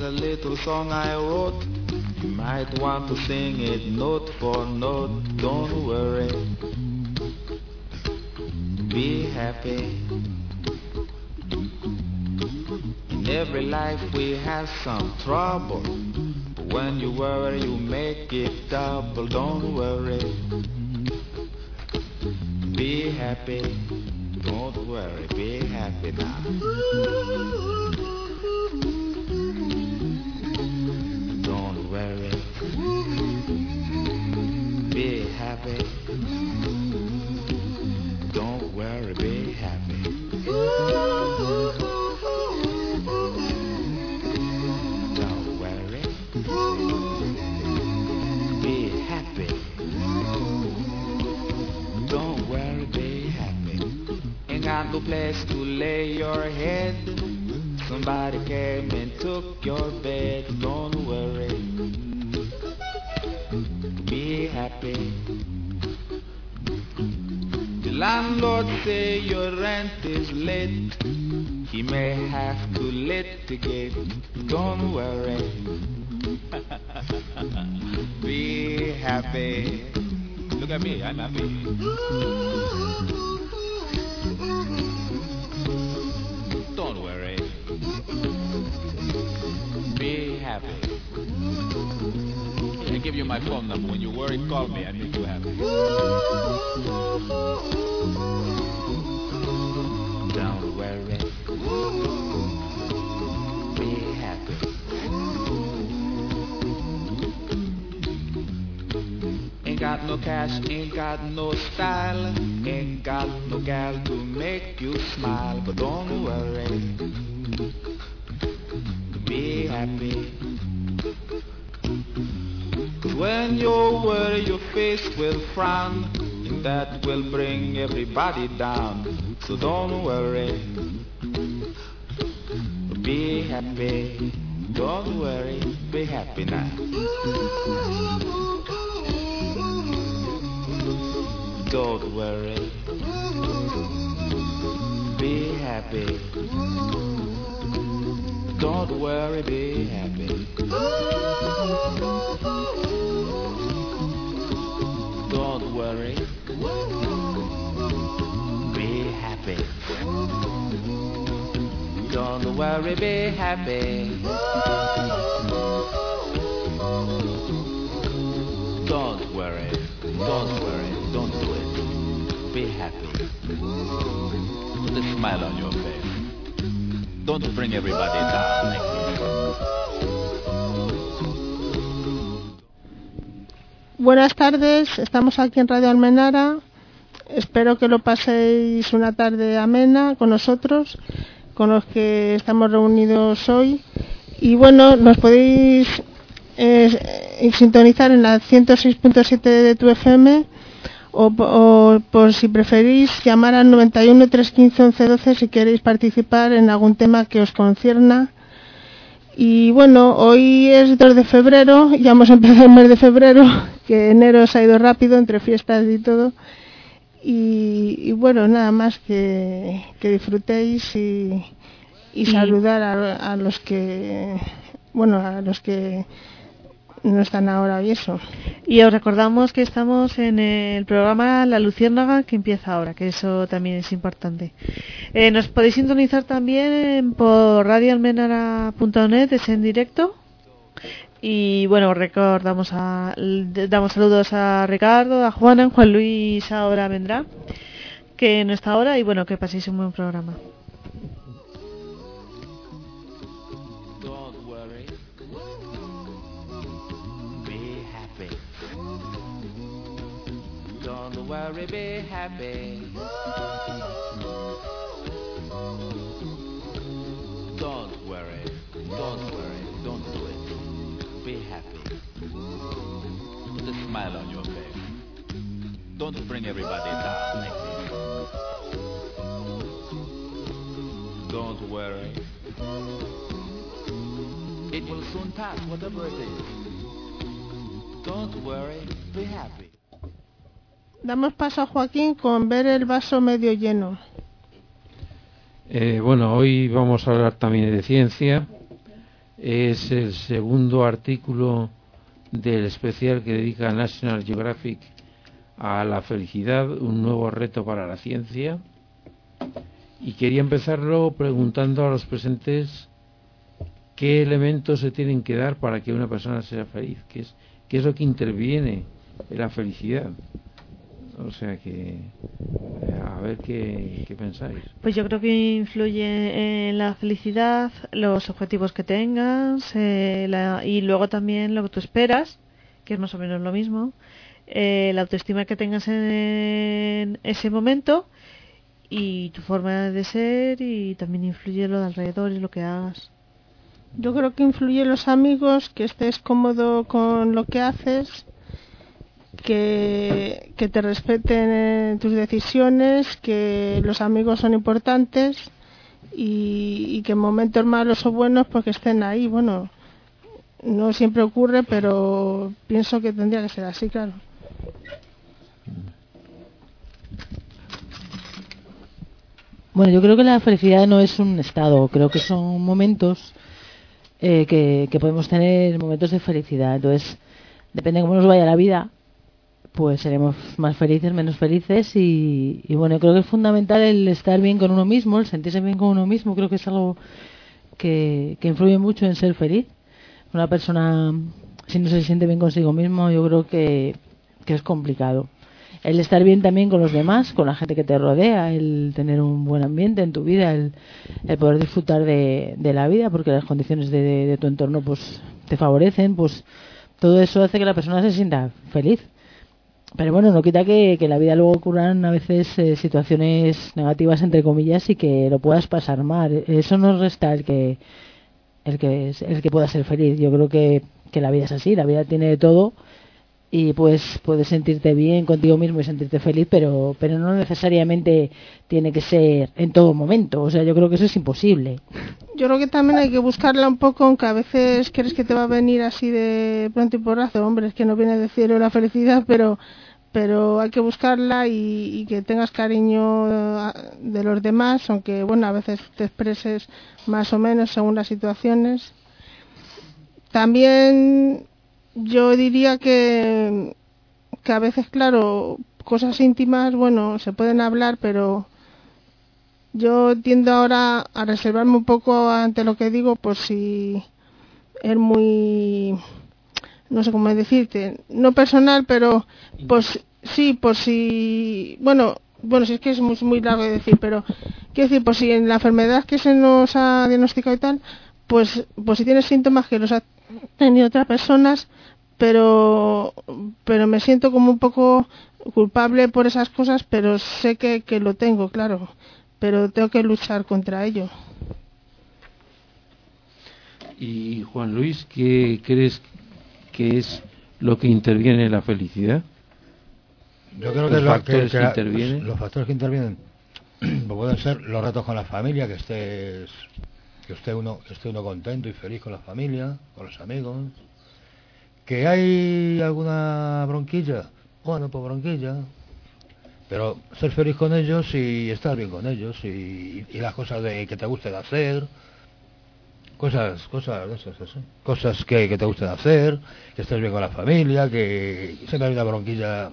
a little song I wrote. You might want to sing it note for note. Don't worry, be happy. In every life we have some trouble, but when you worry you make it double. Don't worry, be happy. Don't worry, be happy now. Don't worry, be happy. Don't worry, be happy. Don't worry, be happy. Don't worry, be happy. Ain't got no place to lay your head. Somebody came and took your bed. Don't worry, be happy. The landlord say your rent is late. He may have to litigate. Don't worry, be happy. Look at me, I'm happy. Don't worry, be happy. I give you my phone number. When you worry, call me. I make you happy. Don't worry, be happy. Ain't got no cash, ain't got no style, ain't got no gal to make you smile. But don't worry, be happy. 'Cause when you worry your face will frown, and that will bring everybody down. So don't worry, be happy. Don't worry, be happy now. Don't worry, be happy. Don't worry, be happy. Don't worry, be happy. Don't worry, be happy. Don't worry, don't do it. Be happy. Put a smile on your face. Don't bring everybody down like this. Buenas tardes, estamos aquí en Radio Almenara. Espero que lo paséis una tarde amena con nosotros, con los que estamos reunidos hoy. Y bueno, nos podéis sintonizar en la 106.7 de tu FM o por si preferís llamar al 91 315 1112 si queréis participar en algún tema que os concierna. Y bueno, hoy es 2 de febrero, ya hemos empezado el mes de febrero, que enero se ha ido rápido entre fiestas y todo. Y bueno, nada más que disfrutéis y saludar a los que, bueno, a los que no están ahora y eso. Y os recordamos que estamos en el programa La Luciérnaga, que empieza ahora, que eso también es importante. Nos podéis sintonizar también por radioalmenara.net, es en directo. Y bueno, damos saludos a Ricardo, a Juana, Juan Luis ahora vendrá, que no está ahora, y bueno, que paséis un buen programa. Don't worry, be happy. Don't worry, don't do it. Be happy. Put a smile on your face. Don't bring everybody down like this. Don't worry. It will soon pass, whatever it is. Don't worry, be happy. Damos paso a Joaquín con ver el vaso medio lleno. Bueno, hoy vamos a hablar también de ciencia. es el segundo artículo del especial que dedica National Geographic a la felicidad, un nuevo reto para la ciencia. Y quería empezarlo preguntando a los presentes qué elementos se tienen que dar para que una persona sea feliz, qué es lo que interviene en la felicidad. O sea que, a ver qué pensáis. Pues yo creo que influye en la felicidad los objetivos que tengas y luego también lo que tú esperas, que es más o menos lo mismo, la autoestima que tengas en ese momento y tu forma de ser, y también influye lo de alrededor y lo que hagas. Yo creo que influye los amigos, que estés cómodo con lo que haces, que te respeten en tus decisiones, que los amigos son importantes y que en momentos malos o buenos pues que estén ahí. Bueno, no siempre ocurre, pero pienso que tendría que ser así, claro. Bueno, yo creo que la felicidad no es un estado, creo que son momentos que podemos tener, momentos de felicidad. Entonces, depende de cómo nos vaya la vida, pues seremos más felices, menos felices y bueno, creo que es fundamental el estar bien con uno mismo, el sentirse bien con uno mismo. Creo que es algo que influye mucho en ser feliz. Una persona, si no se siente bien consigo mismo, yo creo que es complicado. El estar bien también con los demás, con la gente que te rodea, el tener un buen ambiente en tu vida, el poder disfrutar de la vida, porque las condiciones de tu entorno pues te favorecen, pues todo eso hace que la persona se sienta feliz. Pero bueno, no quita que la vida luego ocurran a veces situaciones negativas, entre comillas, y que lo puedas pasar mal. Eso no resta el que pueda ser feliz. Yo creo que la vida es así, la vida tiene de todo y pues puedes sentirte bien contigo mismo y sentirte feliz, pero no necesariamente tiene que ser en todo momento. O sea, yo creo que eso es imposible. Yo creo que también hay que buscarla un poco, aunque a veces crees que te va a venir así de pronto y porrazo. Hombre, es que no viene de cielo la felicidad, pero hay que buscarla y que tengas cariño de los demás, aunque bueno, a veces te expreses más o menos según las situaciones. También yo diría que a veces, claro, cosas íntimas, bueno, se pueden hablar, pero yo tiendo ahora a reservarme un poco ante lo que digo, por si es muy, no sé cómo decirte, no personal, pero pues sí, por si, bueno, si es que es muy largo de decir, pero quiero decir, por si en la enfermedad que se nos ha diagnosticado y tal, pues si tienes síntomas que los ha tenido otras personas, pero me siento como un poco culpable por esas cosas, pero sé que lo tengo, claro, pero tengo que luchar contra ello. Y Juan Luis, ¿qué crees que es lo que interviene en la felicidad? Yo creo que los factores que intervienen pues pueden ser los retos con la familia, que esté uno contento y feliz con la familia, con los amigos. Que hay alguna bronquilla, bueno, pues bronquilla, pero ser feliz con ellos y estar bien con ellos y las cosas que te gusten hacer, cosas que te gusten hacer, que estés bien con la familia, que siempre hay una bronquilla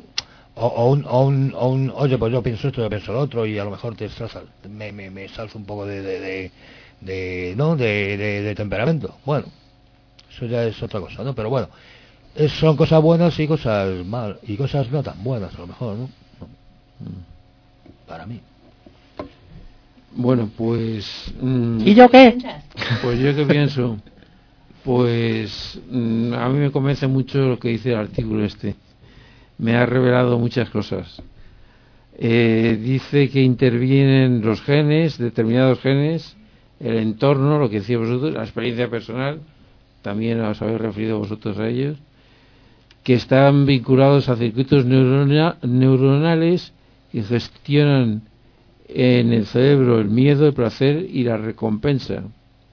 oye, pues yo pienso esto, yo pienso lo otro, y a lo mejor me salzo un poco de temperamento. Bueno, eso ya es otra cosa, ¿no? Pero bueno, son cosas buenas y cosas mal, y cosas no tan buenas a lo mejor, ¿no? Para mí. Bueno, pues ¿y yo qué? Pues yo que pienso, pues a mí me convence mucho lo que dice el artículo este. Me ha revelado muchas cosas. Dice que intervienen los genes, determinados genes, el entorno, lo que decía vosotros, la experiencia personal, también os habéis referido vosotros a ellos, que están vinculados a circuitos neuronales que gestionan en el cerebro el miedo, el placer y la recompensa.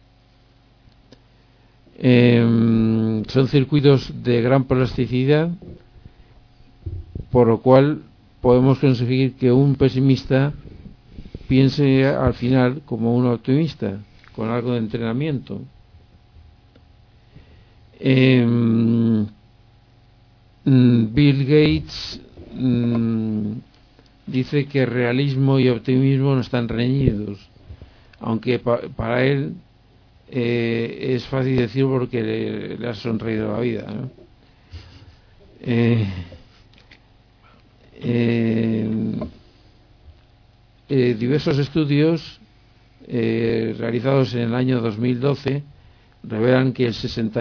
Son circuitos de gran plasticidad, por lo cual podemos conseguir que un pesimista piense al final como un optimista, con algo de entrenamiento. Bill Gates dice que realismo y optimismo no están reñidos, aunque para él es fácil decirlo porque le ha sonreído la vida, ¿no? Diversos estudios realizados en el año 2012 revelan que el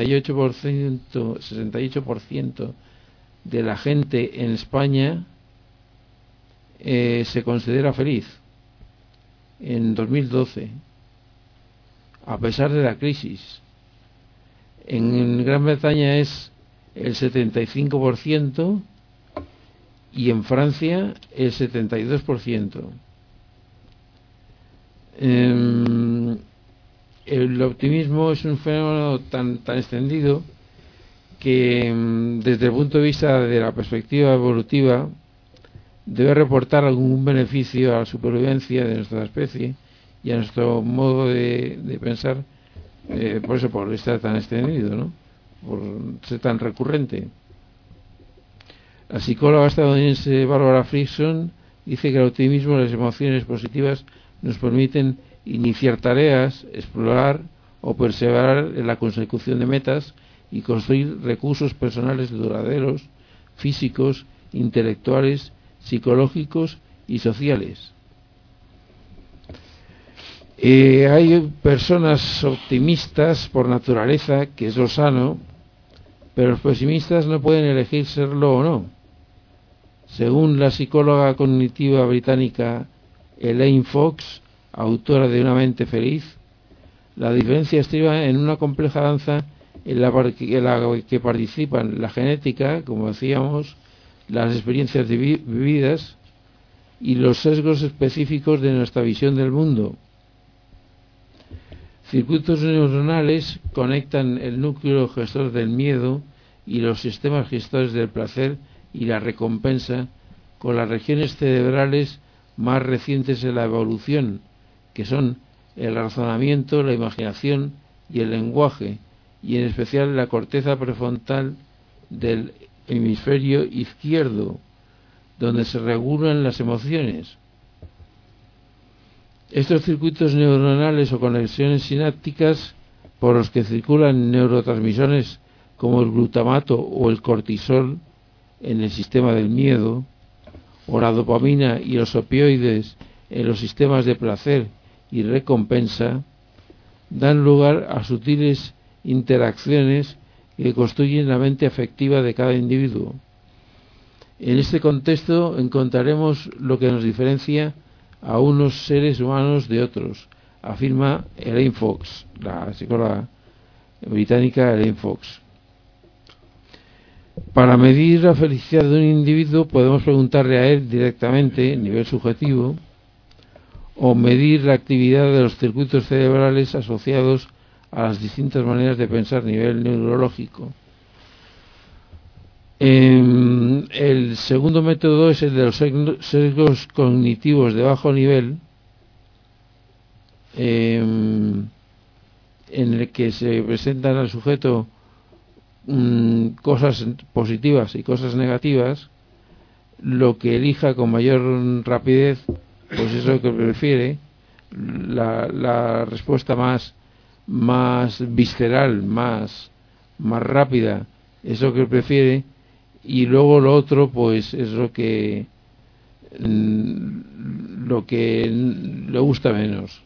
68% de la gente en España se considera feliz en 2012, a pesar de la crisis. En Gran Bretaña es el 75% y en Francia el 72%. El optimismo es un fenómeno tan extendido que desde el punto de vista de la perspectiva evolutiva debe reportar algún beneficio a la supervivencia de nuestra especie y a nuestro modo de pensar, por estar tan extendido, ¿no? Por ser tan recurrente. La psicóloga estadounidense Barbara Frickson dice que el optimismo y las emociones positivas nos permiten iniciar tareas, explorar o perseverar en la consecución de metas y construir recursos personales duraderos, físicos, intelectuales, psicológicos y sociales. Hay personas optimistas por naturaleza, que es lo sano, pero los pesimistas no pueden elegir serlo o no. Según la psicóloga cognitiva británica Elaine Fox, autora de Una mente feliz, la diferencia estriba en una compleja danza en la que participan la genética, como decíamos, las experiencias vividas y los sesgos específicos de nuestra visión del mundo. Circuitos neuronales conectan el núcleo gestor del miedo y los sistemas gestores del placer y la recompensa con las regiones cerebrales más recientes en la evolución, que son el razonamiento, la imaginación y el lenguaje, y en especial la corteza prefrontal del hemisferio izquierdo, donde se regulan las emociones. Estos circuitos neuronales o conexiones sinápticas por los que circulan neurotransmisores como el glutamato o el cortisol en el sistema del miedo, o la dopamina y los opioides en los sistemas de placer y recompensa, dan lugar a sutiles interacciones que construyen la mente afectiva de cada individuo. En este contexto encontraremos lo que nos diferencia a unos seres humanos de otros, afirma Elaine Fox, la psicóloga británica Elaine Fox. Para medir la felicidad de un individuo podemos preguntarle a él directamente, a nivel subjetivo, o medir la actividad de los circuitos cerebrales asociados a las distintas maneras de pensar a nivel neurológico. El segundo método es el de los sesgos cognitivos de bajo nivel, en el que se presentan al sujeto cosas positivas y cosas negativas. Lo que elija con mayor rapidez, pues es lo que prefiere, la respuesta más visceral, más rápida, es lo que prefiere, y luego lo otro pues es lo que le gusta menos.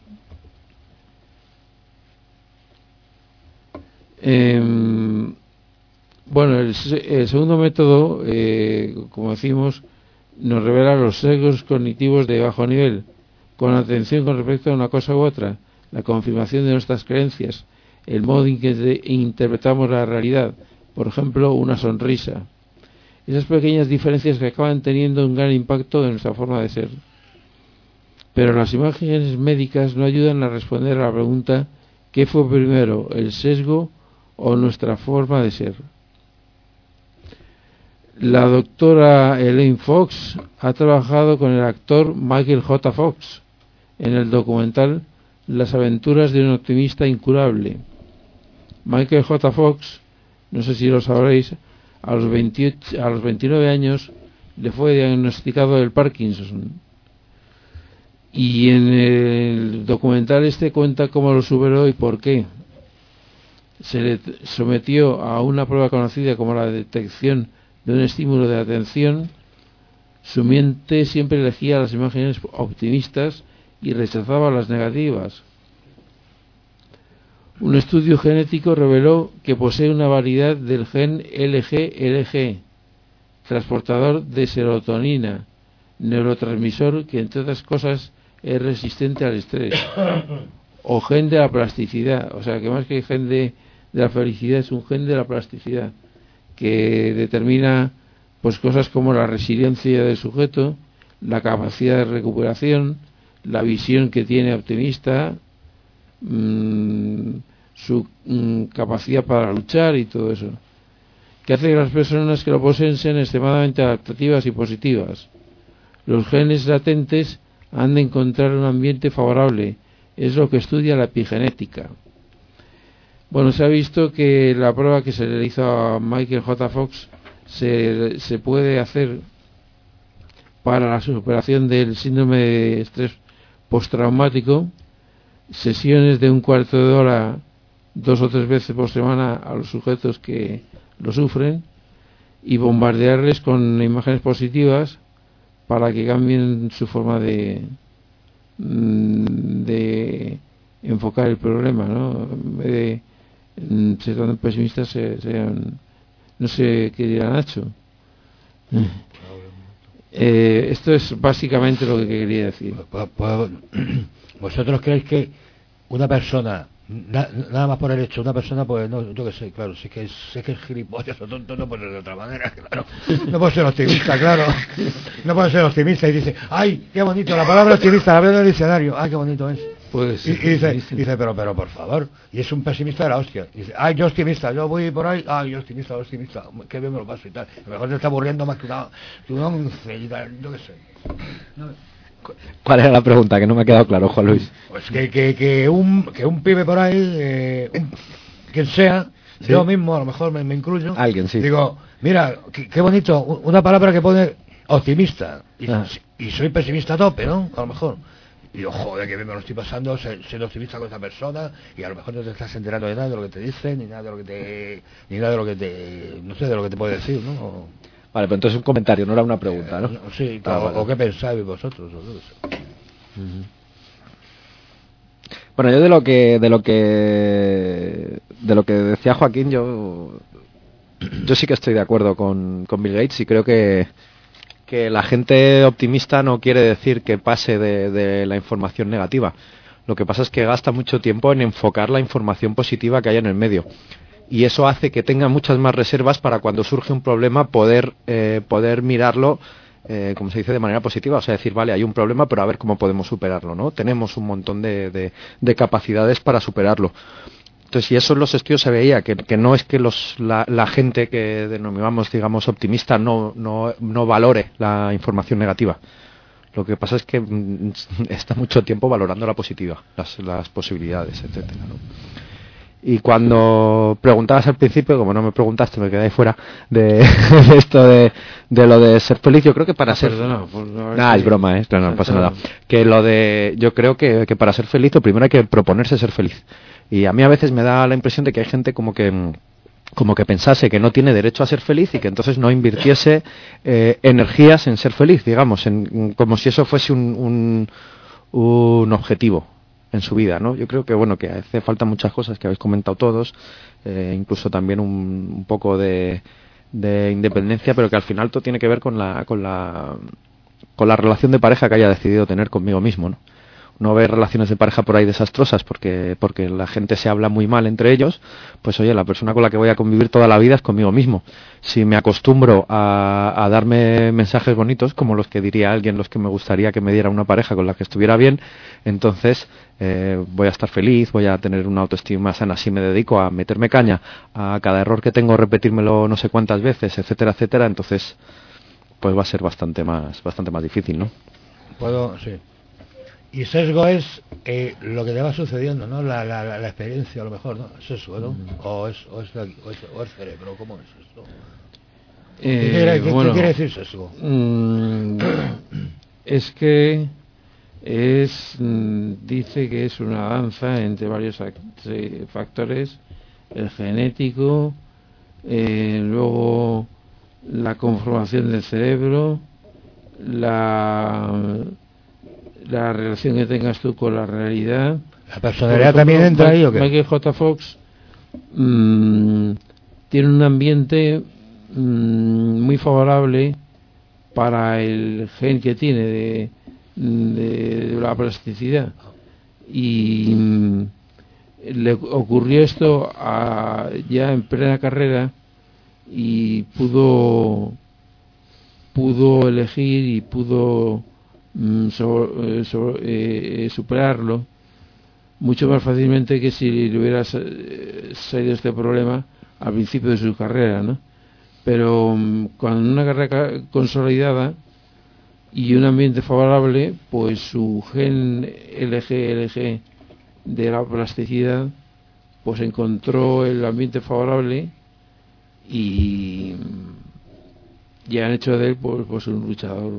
Bueno, el segundo método, como decimos, nos revela los sesgos cognitivos de bajo nivel, con atención con respecto a una cosa u otra, la confirmación de nuestras creencias, el modo en que interpretamos la realidad, por ejemplo, una sonrisa. Esas pequeñas diferencias que acaban teniendo un gran impacto en nuestra forma de ser. Pero las imágenes médicas no ayudan a responder a la pregunta: ¿qué fue primero, el sesgo o nuestra forma de ser? La doctora Elaine Fox ha trabajado con el actor Michael J. Fox en el documental Las aventuras de un optimista incurable. Michael J. Fox no sé si lo sabréis, a los 29 años le fue diagnosticado el Parkinson. Y en el documental cuenta cómo lo superó y por qué. Se le sometió a una prueba conocida como la detección de un estímulo de atención. Su mente siempre elegía las imágenes optimistas y rechazaba las negativas. Un estudio genético reveló que posee una variedad del gen LG, transportador de serotonina, neurotransmisor que entre otras cosas es resistente al estrés, o gen de la plasticidad, o sea que más que gen de la felicidad es un gen de la plasticidad que determina pues cosas como la resiliencia del sujeto, la capacidad de recuperación, la visión que tiene optimista, su capacidad para luchar y todo eso, que hace que las personas que lo poseen sean extremadamente adaptativas y positivas. Los genes latentes han de encontrar un ambiente favorable, es lo que estudia la epigenética. Bueno, se ha visto que la prueba que se le hizo a Michael J. Fox se puede hacer para la superación del síndrome de estrés postraumático, sesiones de un cuarto de hora 2 o 3 veces por semana a los sujetos que lo sufren y bombardearles con imágenes positivas para que cambien su forma de enfocar el problema, ¿no? En vez de ser tan pesimistas, sean, no sé qué dirá Nacho. Esto es básicamente lo que quería decir. ¿Vosotros creéis que una persona, nada más por el hecho, una persona, pues no, yo qué sé, claro, si es que es gilipollas o tonto, no puede ser de otra manera, claro, no puede ser optimista, claro, no puede ser optimista y dice, ay, qué bonito, la palabra optimista, la veo en el diccionario, ay, qué bonito es. Pues, y dice, pero por favor, y es un pesimista de la hostia, y dice, ay, yo optimista, yo voy por ahí, ay, yo optimista, qué bien me lo paso y tal, a lo mejor te está aburriendo más que una once y tal, yo qué sé. No. ¿Cuál era la pregunta? Que no me ha quedado claro, Juan Luis. Pues que un pibe por ahí, quien sea, ¿sí? Yo mismo a lo mejor me incluyo. Alguien, sí. Digo, mira, qué bonito, una palabra que pone optimista. Y soy pesimista a tope, ¿no? A lo mejor. Y yo, joder, que bien me lo estoy pasando, ser optimista con esa persona, y a lo mejor no te estás enterando de nada de lo que te dicen, ni nada de lo que te, no sé, de lo que te puede decir, ¿no? Vale, pero entonces un comentario, no era una pregunta, ¿no? Sí, claro, vale. O qué pensáis vosotros. Bueno, yo de lo que decía Joaquín, yo sí que estoy de acuerdo con Bill Gates y creo que la gente optimista no quiere decir que pase de la información negativa. Lo que pasa es que gasta mucho tiempo en enfocar la información positiva que hay en el medio. Y eso hace que tenga muchas más reservas para cuando surge un problema poder mirarlo, como se dice, de manera positiva. O sea, decir, vale, hay un problema, pero a ver cómo podemos superarlo, ¿no? Tenemos un montón de capacidades para superarlo. Entonces, y eso en los estudios se veía, que no es que la gente que denominamos, digamos, optimista no valore la información negativa. Lo que pasa es que está mucho tiempo valorando la positiva, las posibilidades, etcétera, ¿no? Y cuando preguntabas al principio, como no me preguntaste, me quedé ahí fuera de esto de lo de ser feliz. Yo creo que para ser... Nada, es broma, no pasa nada. Yo creo que para ser feliz, lo primero hay que proponerse ser feliz. Y a mí a veces me da la impresión de que hay gente como que pensase que no tiene derecho a ser feliz y que entonces no invirtiese energías en ser feliz, digamos, como si eso fuese un objetivo en su vida, ¿no? Yo creo que bueno, que hace falta muchas cosas que habéis comentado todos, incluso también un poco de independencia, pero que al final todo tiene que ver con la relación de pareja que haya decidido tener conmigo mismo, ¿no? No ver relaciones de pareja por ahí desastrosas porque la gente se habla muy mal entre ellos, pues oye, la persona con la que voy a convivir toda la vida es conmigo mismo. Si me acostumbro a darme mensajes bonitos, como los que diría alguien, los que me gustaría que me diera una pareja con la que estuviera bien, entonces voy a estar feliz, voy a tener una autoestima sana. Si me dedico a meterme caña a cada error que tengo, repetírmelo no sé cuántas veces, etcétera, etcétera, entonces pues va a ser bastante más difícil, ¿no? ¿Puedo? Sí. Y sesgo es lo que te va sucediendo, ¿no? La experiencia, a lo mejor, ¿no? Sesgo, ¿no? O es cerebro, ¿cómo es esto? ¿Qué quiere decir sesgo? Es que dice que es una danza entre varios factores, el genético, luego la conformación del cerebro, la relación que tengas tú con la realidad. ¿La personalidad también entra ahí o qué? Michael J. Fox tiene un ambiente muy favorable para el gen que tiene de la plasticidad, y le ocurrió esto ya en plena carrera, y pudo elegir y pudo superarlo mucho más fácilmente que si le hubiera salido este problema al principio de su carrera, ¿no? Pero con una carrera consolidada y un ambiente favorable, pues su gen LG de la plasticidad pues encontró el ambiente favorable y han hecho de él pues un luchador.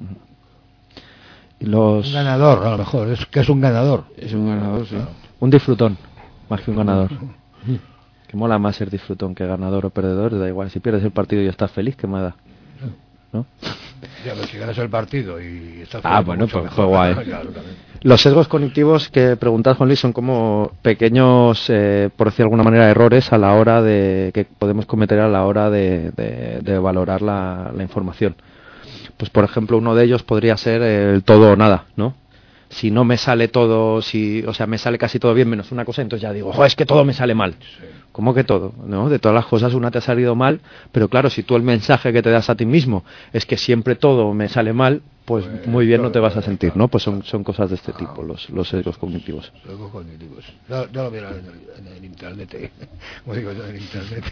Un ganador, a lo mejor, es un ganador. Es un ganador, sí. Un disfrutón, más que un ganador. Que mola más ser disfrutón que ganador o perdedor, da igual. Si pierdes el partido y estás feliz, ¿qué más da? ¿No? Ya, pero si ganas el partido y estás feliz, bueno, pues mejor guay. Claro, los sesgos cognitivos que preguntas, Juan Luis, son como pequeños, por decir de alguna manera, errores a la hora que podemos cometer a la hora de valorar la información. Pues por ejemplo, uno de ellos podría ser el todo o nada, ¿no? Si no me sale todo, me sale casi todo bien menos una cosa, entonces ya digo, es que todo me sale mal. Sí. ¿Cómo que todo? ¿No? De todas las cosas una te ha salido mal, pero claro, si tú el mensaje que te das a ti mismo es que siempre todo me sale mal, pues muy bien no te vas a sentir, ¿no? Pues son cosas de este tipo, los sesgos cognitivos. Sesgos cognitivos. Ya lo vi en el internet, como digo yo, en el internet.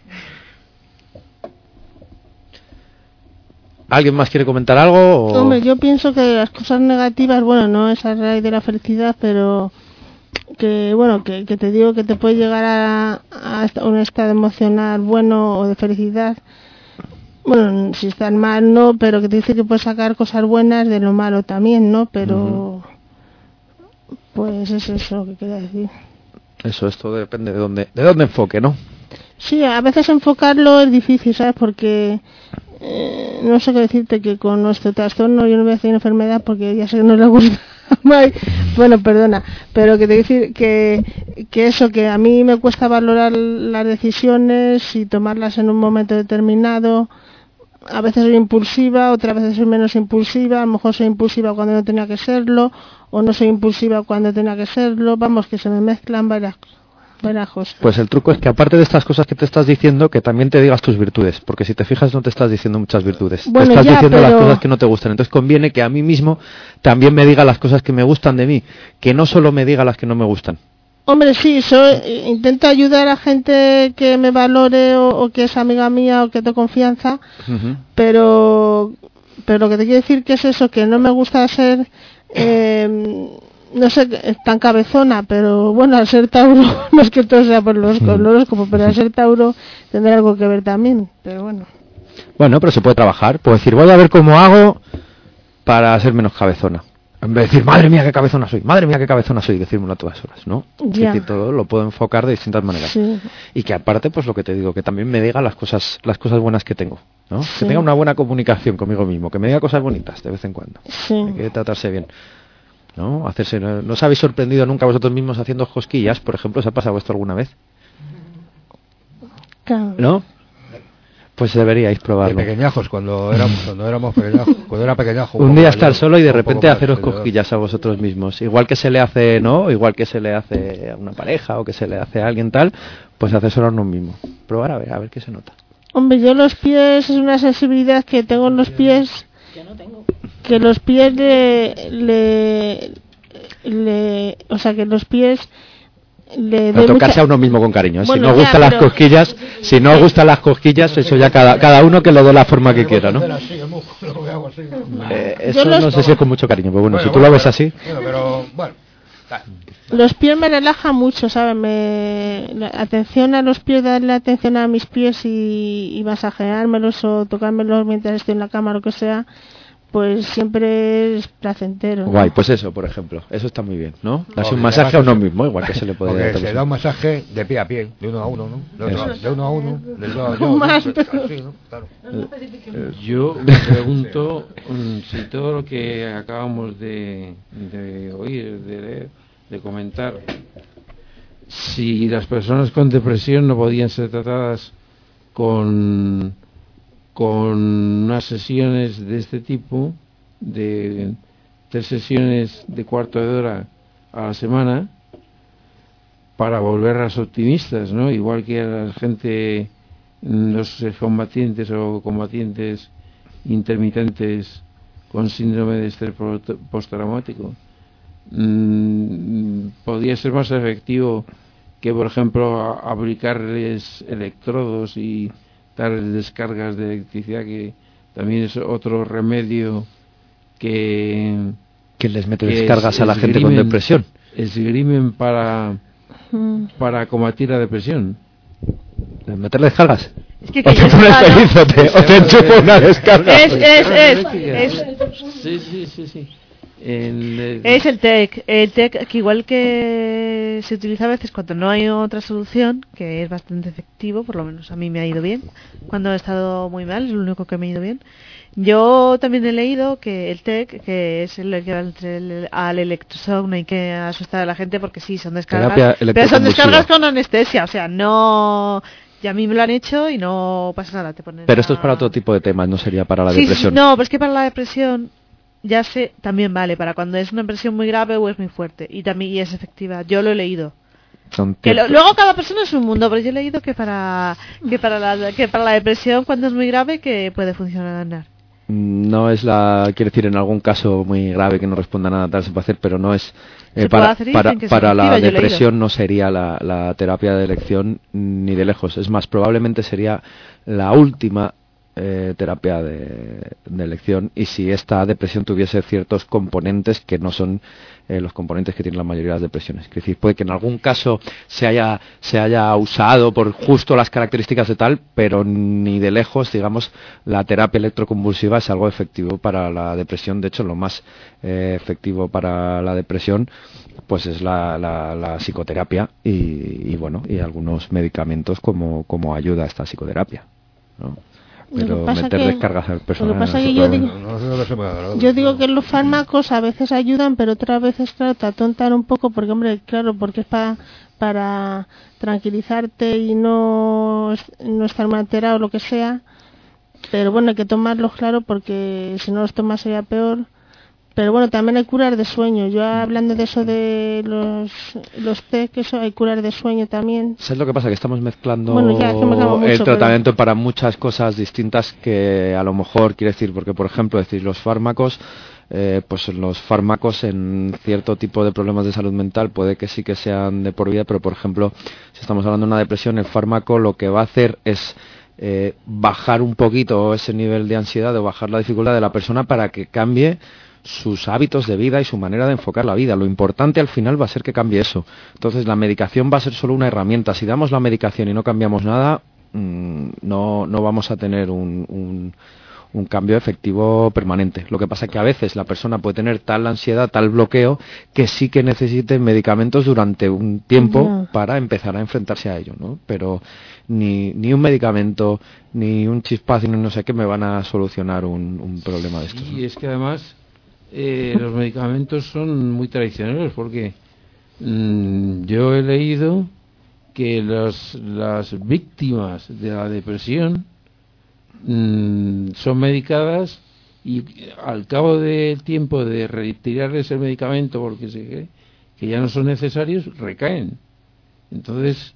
¿Alguien más quiere comentar algo? Hombre, yo pienso que las cosas negativas, bueno, no es a raíz de la felicidad, pero que te digo que te puede llegar a un estado emocional bueno o de felicidad. Bueno, si estás mal, no, pero que te dice que puedes sacar cosas buenas de lo malo también, ¿no? Pero, pues es eso que quería decir. Eso, esto depende de dónde enfoque, ¿no? Sí, a veces enfocarlo es difícil, ¿sabes? Porque no sé qué decirte, que con nuestro trastorno, yo no voy a decir enfermedad porque ya sé que no le gusta. Bueno, perdona, pero que te decir que eso, que a mí me cuesta valorar las decisiones y tomarlas en un momento determinado. A veces soy impulsiva, otras veces soy menos impulsiva, a lo mejor soy impulsiva cuando no tenía que serlo, o no soy impulsiva cuando tenía que serlo. Vamos, que se me mezclan varias cosas. Pues el truco es que aparte de estas cosas que te estás diciendo, que también te digas tus virtudes, porque si te fijas no te estás diciendo muchas virtudes, te estás diciendo las cosas que no te gustan. Entonces conviene que a mí mismo también me diga las cosas que me gustan de mí, que no solo me diga las que no me gustan. Hombre, sí, intento ayudar a gente que me valore o que es amiga mía o que tengo confianza, pero lo que te quiero decir que es eso, que no me gusta ser no sé, tan cabezona, pero bueno, al ser Tauro, no es que todo sea por los horóscopos, pero al ser Tauro tendrá algo que ver también, pero bueno. Bueno, pero se puede trabajar, puedo decir, voy a ver cómo hago para ser menos cabezona. En vez de decir, madre mía, qué cabezona soy, decírmelo a todas horas, ¿no? Ya. Es decir, todo lo puedo enfocar de distintas maneras. Sí. Y que aparte, pues lo que te digo, que también me diga las cosas buenas que tengo, ¿no? Sí. Que tenga una buena comunicación conmigo mismo, que me diga cosas bonitas de vez en cuando. Sí. Hay que tratarse bien. ¿No? ¿No os habéis sorprendido nunca vosotros mismos haciendo cosquillas, por ejemplo? ¿Os ha pasado esto alguna vez? Claro. ¿No? Pues deberíais probarlo. De pequeñajos, cuando éramos pequeñajos, cuando era pequeñajo. Un día estar solo y de repente haceros cosquillas a vosotros mismos. Igual que se le hace, ¿no? Igual que se le hace a una pareja o que se le hace a alguien tal, pues hacérselo a uno mismo. Probar a ver qué se nota. Hombre, yo los pies es una sensibilidad que tengo en los pies. Que los pies o sea, que los pies tocarse a uno mismo con cariño. Bueno, si no gustan las cosquillas, eso ya cada uno que lo dé la forma que quiera, ¿no? Eso no sé si es con mucho cariño, pero bueno, si tú lo ves así. Pero bueno. Los pies me relajan mucho, ¿sabes? Atención a los pies, darle atención a mis pies y masajeármelos o tocármelos mientras estoy en la cama o lo que sea, pues siempre es placentero, ¿no? Guay, pues eso, por ejemplo, eso está muy bien, ¿no? Darse un masaje a uno mismo, igual que se le puede dar. Se da un masaje de pie a pie, de uno a uno, ¿no? De uno a uno, del dos a dos. Claro. Yo me pregunto si todo lo que acabamos de oír, de leer, de comentar, si las personas con depresión no podían ser tratadas con unas sesiones de este tipo, de 3 sesiones de cuarto de hora a la semana, para volverlas optimistas, ¿no? Igual que a la gente, los combatientes o combatientes intermitentes con síndrome de estrés postraumático. Podría ser más efectivo que, por ejemplo, aplicarles electrodos y darles descargas de electricidad, que también es otro remedio que les mete descargas a la gente con depresión. Esgrimen para combatir la depresión. ¿Meterle descargas? Es que o te pones feliz o te enchufa una descarga. Sí. Es el TEC que igual que se utiliza a veces cuando no hay otra solución, que es bastante efectivo, por lo menos a mí me ha ido bien cuando he estado muy mal, es lo único que me ha ido bien. Yo también he leído que el TEC, que es el equivalente al electroshock, no hay que asustar a la gente porque sí, son descargas, pero son descargas con anestesia, o sea, no... Y a mí me lo han hecho y no pasa nada. Pero esto es para otro tipo de temas, no sería para la depresión. No, pero es que para la depresión ya sé, también vale, para cuando es una depresión muy grave o es muy fuerte. Y también es efectiva. Yo lo he leído. Luego cada persona es un mundo, pero yo he leído que para la depresión, cuando es muy grave, que puede funcionar. No es quiere decir, en algún caso muy grave que no responda a nada tal se puede hacer, pero no es para la depresión no sería la terapia de elección ni de lejos. Es más, probablemente sería la última terapia de elección, y si esta depresión tuviese ciertos componentes que no son los componentes que tienen la mayoría de las depresiones. Es decir, puede que en algún caso se haya usado por justo las características de tal, pero ni de lejos, digamos, la terapia electroconvulsiva es algo efectivo para la depresión. De hecho, lo más efectivo para la depresión pues es la psicoterapia y algunos medicamentos como ayuda a esta psicoterapia, ¿no? Pero meter descargas al personal. Lo que pasa es que yo digo que los fármacos a veces ayudan, pero otras veces, claro, te atontan un poco, porque, hombre, claro, porque es para tranquilizarte y no estar muy alterado o lo que sea. Pero bueno, hay que tomarlos, claro, porque si no los tomas sería peor. Pero bueno, también hay curar de sueño. Yo hablando de eso de los TEC, eso hay curar de sueño también. ¿Sabes lo que pasa? Que estamos mezclando el tratamiento para muchas cosas distintas que a lo mejor quiere decir, porque por ejemplo, los fármacos, pues los fármacos en cierto tipo de problemas de salud mental puede que sí que sean de por vida, pero por ejemplo, si estamos hablando de una depresión, el fármaco lo que va a hacer es bajar un poquito ese nivel de ansiedad o bajar la dificultad de la persona para que cambie sus hábitos de vida y su manera de enfocar la vida. Lo importante al final va a ser que cambie eso. Entonces la medicación va a ser solo una herramienta. Si damos la medicación y no cambiamos nada, no vamos a tener un cambio efectivo permanente. Lo que pasa es que a veces la persona puede tener tal ansiedad, tal bloqueo, que sí que necesite medicamentos durante un tiempo para empezar a enfrentarse a ello, ¿no? Pero ni un medicamento, ni un chispazo, ni no sé qué me van a solucionar un problema de estos. Y es que además los medicamentos son muy tradicionales, porque yo he leído que las víctimas de la depresión son medicadas y al cabo del tiempo de retirarles el medicamento porque se cree que ya no son necesarios, recaen. Entonces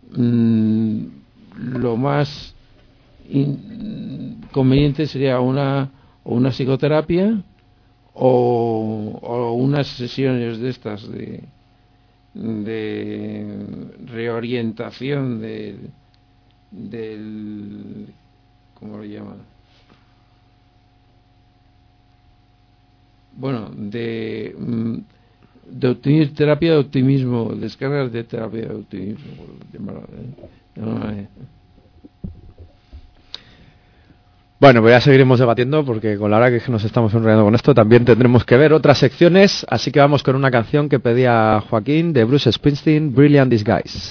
lo más conveniente sería una psicoterapia o unas sesiones de estas reorientación del ¿cómo lo llaman? Bueno, de terapia de optimismo, descargas de terapia de optimismo, por llamarlo, Bueno, pues ya seguiremos debatiendo porque con la hora que nos estamos enrollando con esto también tendremos que ver otras secciones, así que vamos con una canción que pedía Joaquín de Bruce Springsteen, Brilliant Disguise.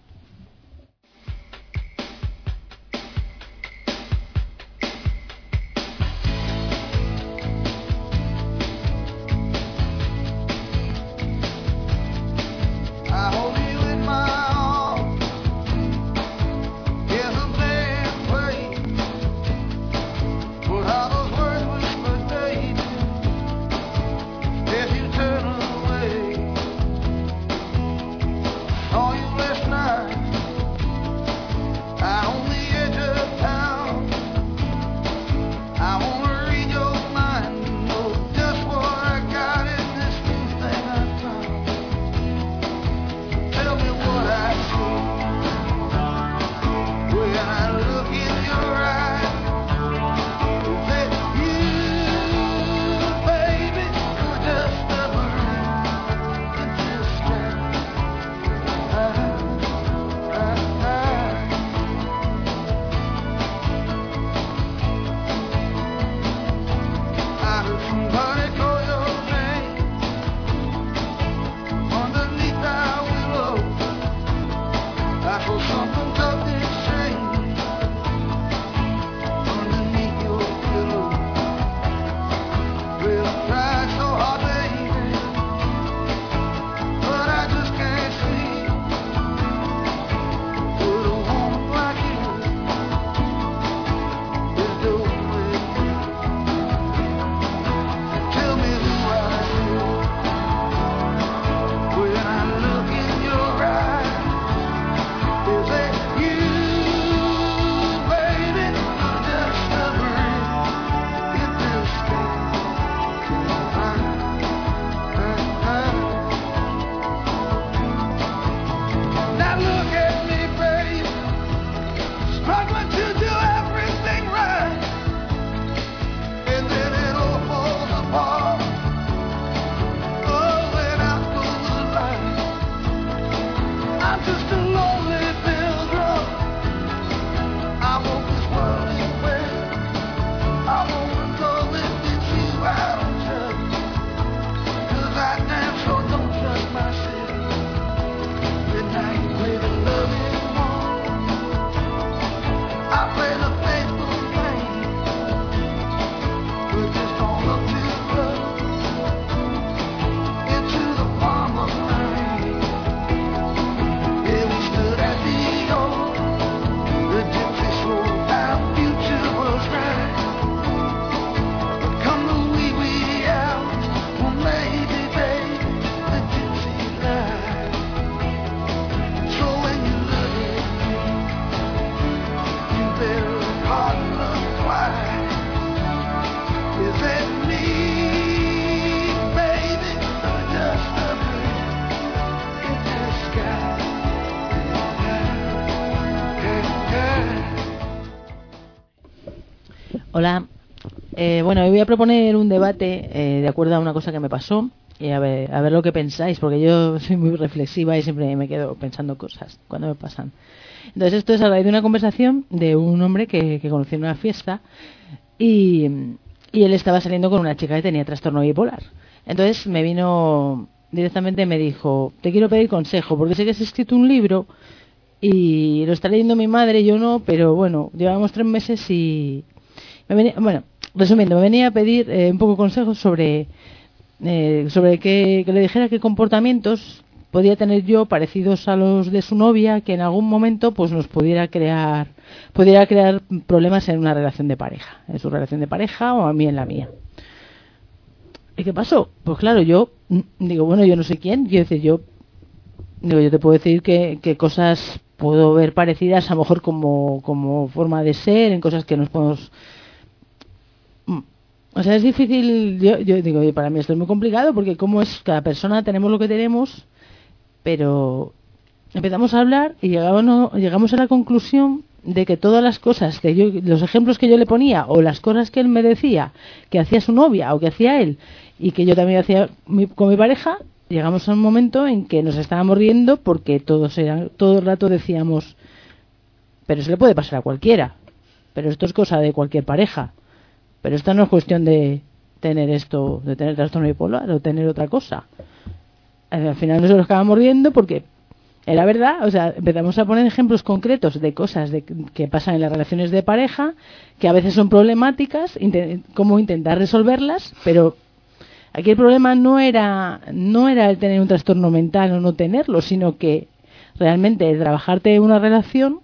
Hola. Bueno, hoy voy a proponer un debate de acuerdo a una cosa que me pasó y a ver lo que pensáis, porque yo soy muy reflexiva y siempre me quedo pensando cosas cuando me pasan. Entonces esto es a raíz de una conversación de un hombre que conocí en una fiesta y él estaba saliendo con una chica que tenía trastorno bipolar. Entonces me vino directamente, me dijo: te quiero pedir consejo porque sé que has escrito un libro y lo está leyendo mi madre, yo no, pero bueno, llevamos 3 meses y bueno, resumiendo, me venía a pedir un poco consejos sobre que le dijera qué comportamientos podía tener yo parecidos a los de su novia, que en algún momento pues nos pudiera crear problemas en una relación de pareja, en su relación de pareja o a mí en la mía. ¿Y qué pasó? Pues claro, yo digo, bueno, yo no sé quién, quiero decir, yo te puedo decir que cosas puedo ver parecidas, a lo mejor como forma de ser, en cosas que nos podemos... O sea, es difícil, yo digo, para mí esto es muy complicado porque como es, cada persona tenemos lo que tenemos pero empezamos a hablar y llegamos a la conclusión de que todas las cosas, los ejemplos que yo le ponía, o las cosas que él me decía, que hacía su novia o que hacía él, y que yo también hacía con mi pareja, llegamos a un momento en que nos estábamos riendo porque todo el rato decíamos, pero se le puede pasar a cualquiera, pero esto es cosa de cualquier pareja, pero esta no es cuestión de tener esto, de tener trastorno bipolar o tener otra cosa. Al final nos acabamos riendo porque era verdad, o sea, empezamos a poner ejemplos concretos de cosas que pasan en las relaciones de pareja, que a veces son problemáticas, cómo intentar resolverlas, pero aquí el problema no era el tener un trastorno mental o no tenerlo, sino que realmente trabajarte una relación,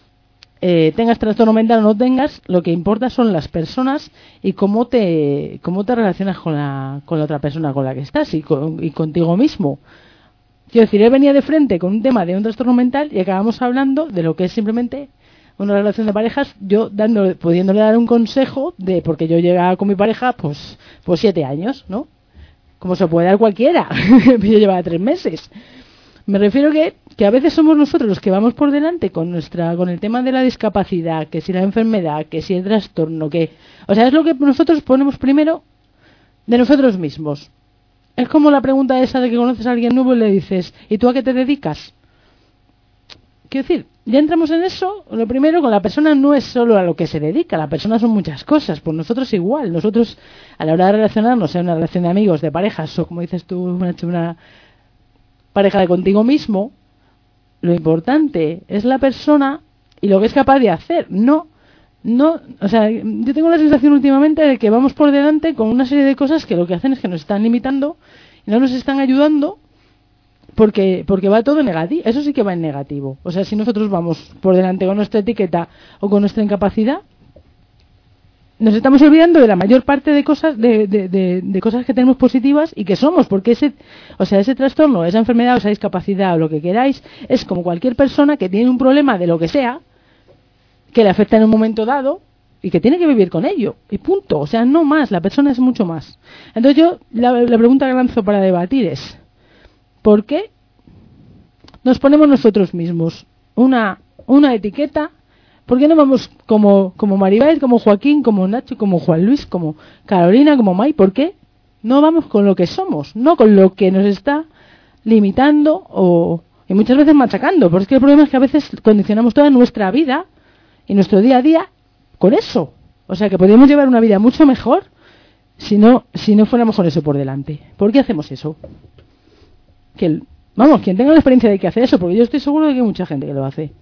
tengas trastorno mental o no tengas, lo que importa son las personas y cómo te relacionas con la otra persona con la que estás y contigo mismo. Quiero decir, él venía de frente con un tema de un trastorno mental y acabamos hablando de lo que es simplemente una relación de parejas, yo pudiéndole dar un consejo porque yo llegaba con mi pareja pues 7 años, ¿no? Como se puede dar cualquiera. Yo llevaba 3 meses. Me refiero que a veces somos nosotros los que vamos por delante con el tema de la discapacidad, que si la enfermedad, que si el trastorno, o sea, es lo que nosotros ponemos primero de nosotros mismos. Es como la pregunta esa de que conoces a alguien nuevo y le dices, ¿y tú a qué te dedicas? Quiero decir, ya entramos en eso. Lo primero, con la persona no es solo a lo que se dedica, la persona son muchas cosas. Pues nosotros igual, nosotros a la hora de relacionarnos, sea una relación de amigos, de parejas, o como dices tú, una pareja de contigo mismo, lo importante es la persona y lo que es capaz de hacer. No, o sea, yo tengo la sensación últimamente de que vamos por delante con una serie de cosas que lo que hacen es que nos están limitando y no nos están ayudando porque va todo negativo. Eso sí que va en negativo. O sea, si nosotros vamos por delante con nuestra etiqueta o con nuestra incapacidad, nos estamos olvidando de la mayor parte de cosas de cosas que tenemos positivas y que somos, porque ese trastorno, esa enfermedad o esa discapacidad o lo que queráis, es como cualquier persona que tiene un problema de lo que sea, que le afecta en un momento dado y que tiene que vivir con ello, y punto. O sea, no más, la persona es mucho más. Entonces yo, la pregunta que lanzo para debatir es, ¿por qué nos ponemos nosotros mismos una etiqueta? ¿Por qué no vamos como Maribel, como Joaquín, como Nacho, como Juan Luis, como Carolina, como May? ¿Por qué no vamos con lo que somos, no con lo que nos está limitando y muchas veces machacando? Porque es que el problema es que a veces condicionamos toda nuestra vida y nuestro día a día con eso. O sea, que podríamos llevar una vida mucho mejor si no fuéramos con eso por delante. ¿Por qué hacemos eso? Quien tenga la experiencia de que hace eso, porque yo estoy seguro de que hay mucha gente que lo hace.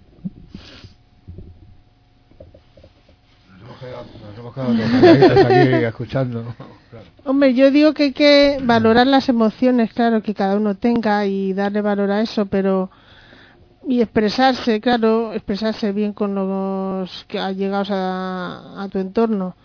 Nos hemos quedado aquí escuchando. Claro. Hombre, yo digo que hay que valorar las emociones, claro, que cada uno tenga y darle valor a eso, y expresarse, claro, expresarse bien con los que allegados a tu entorno.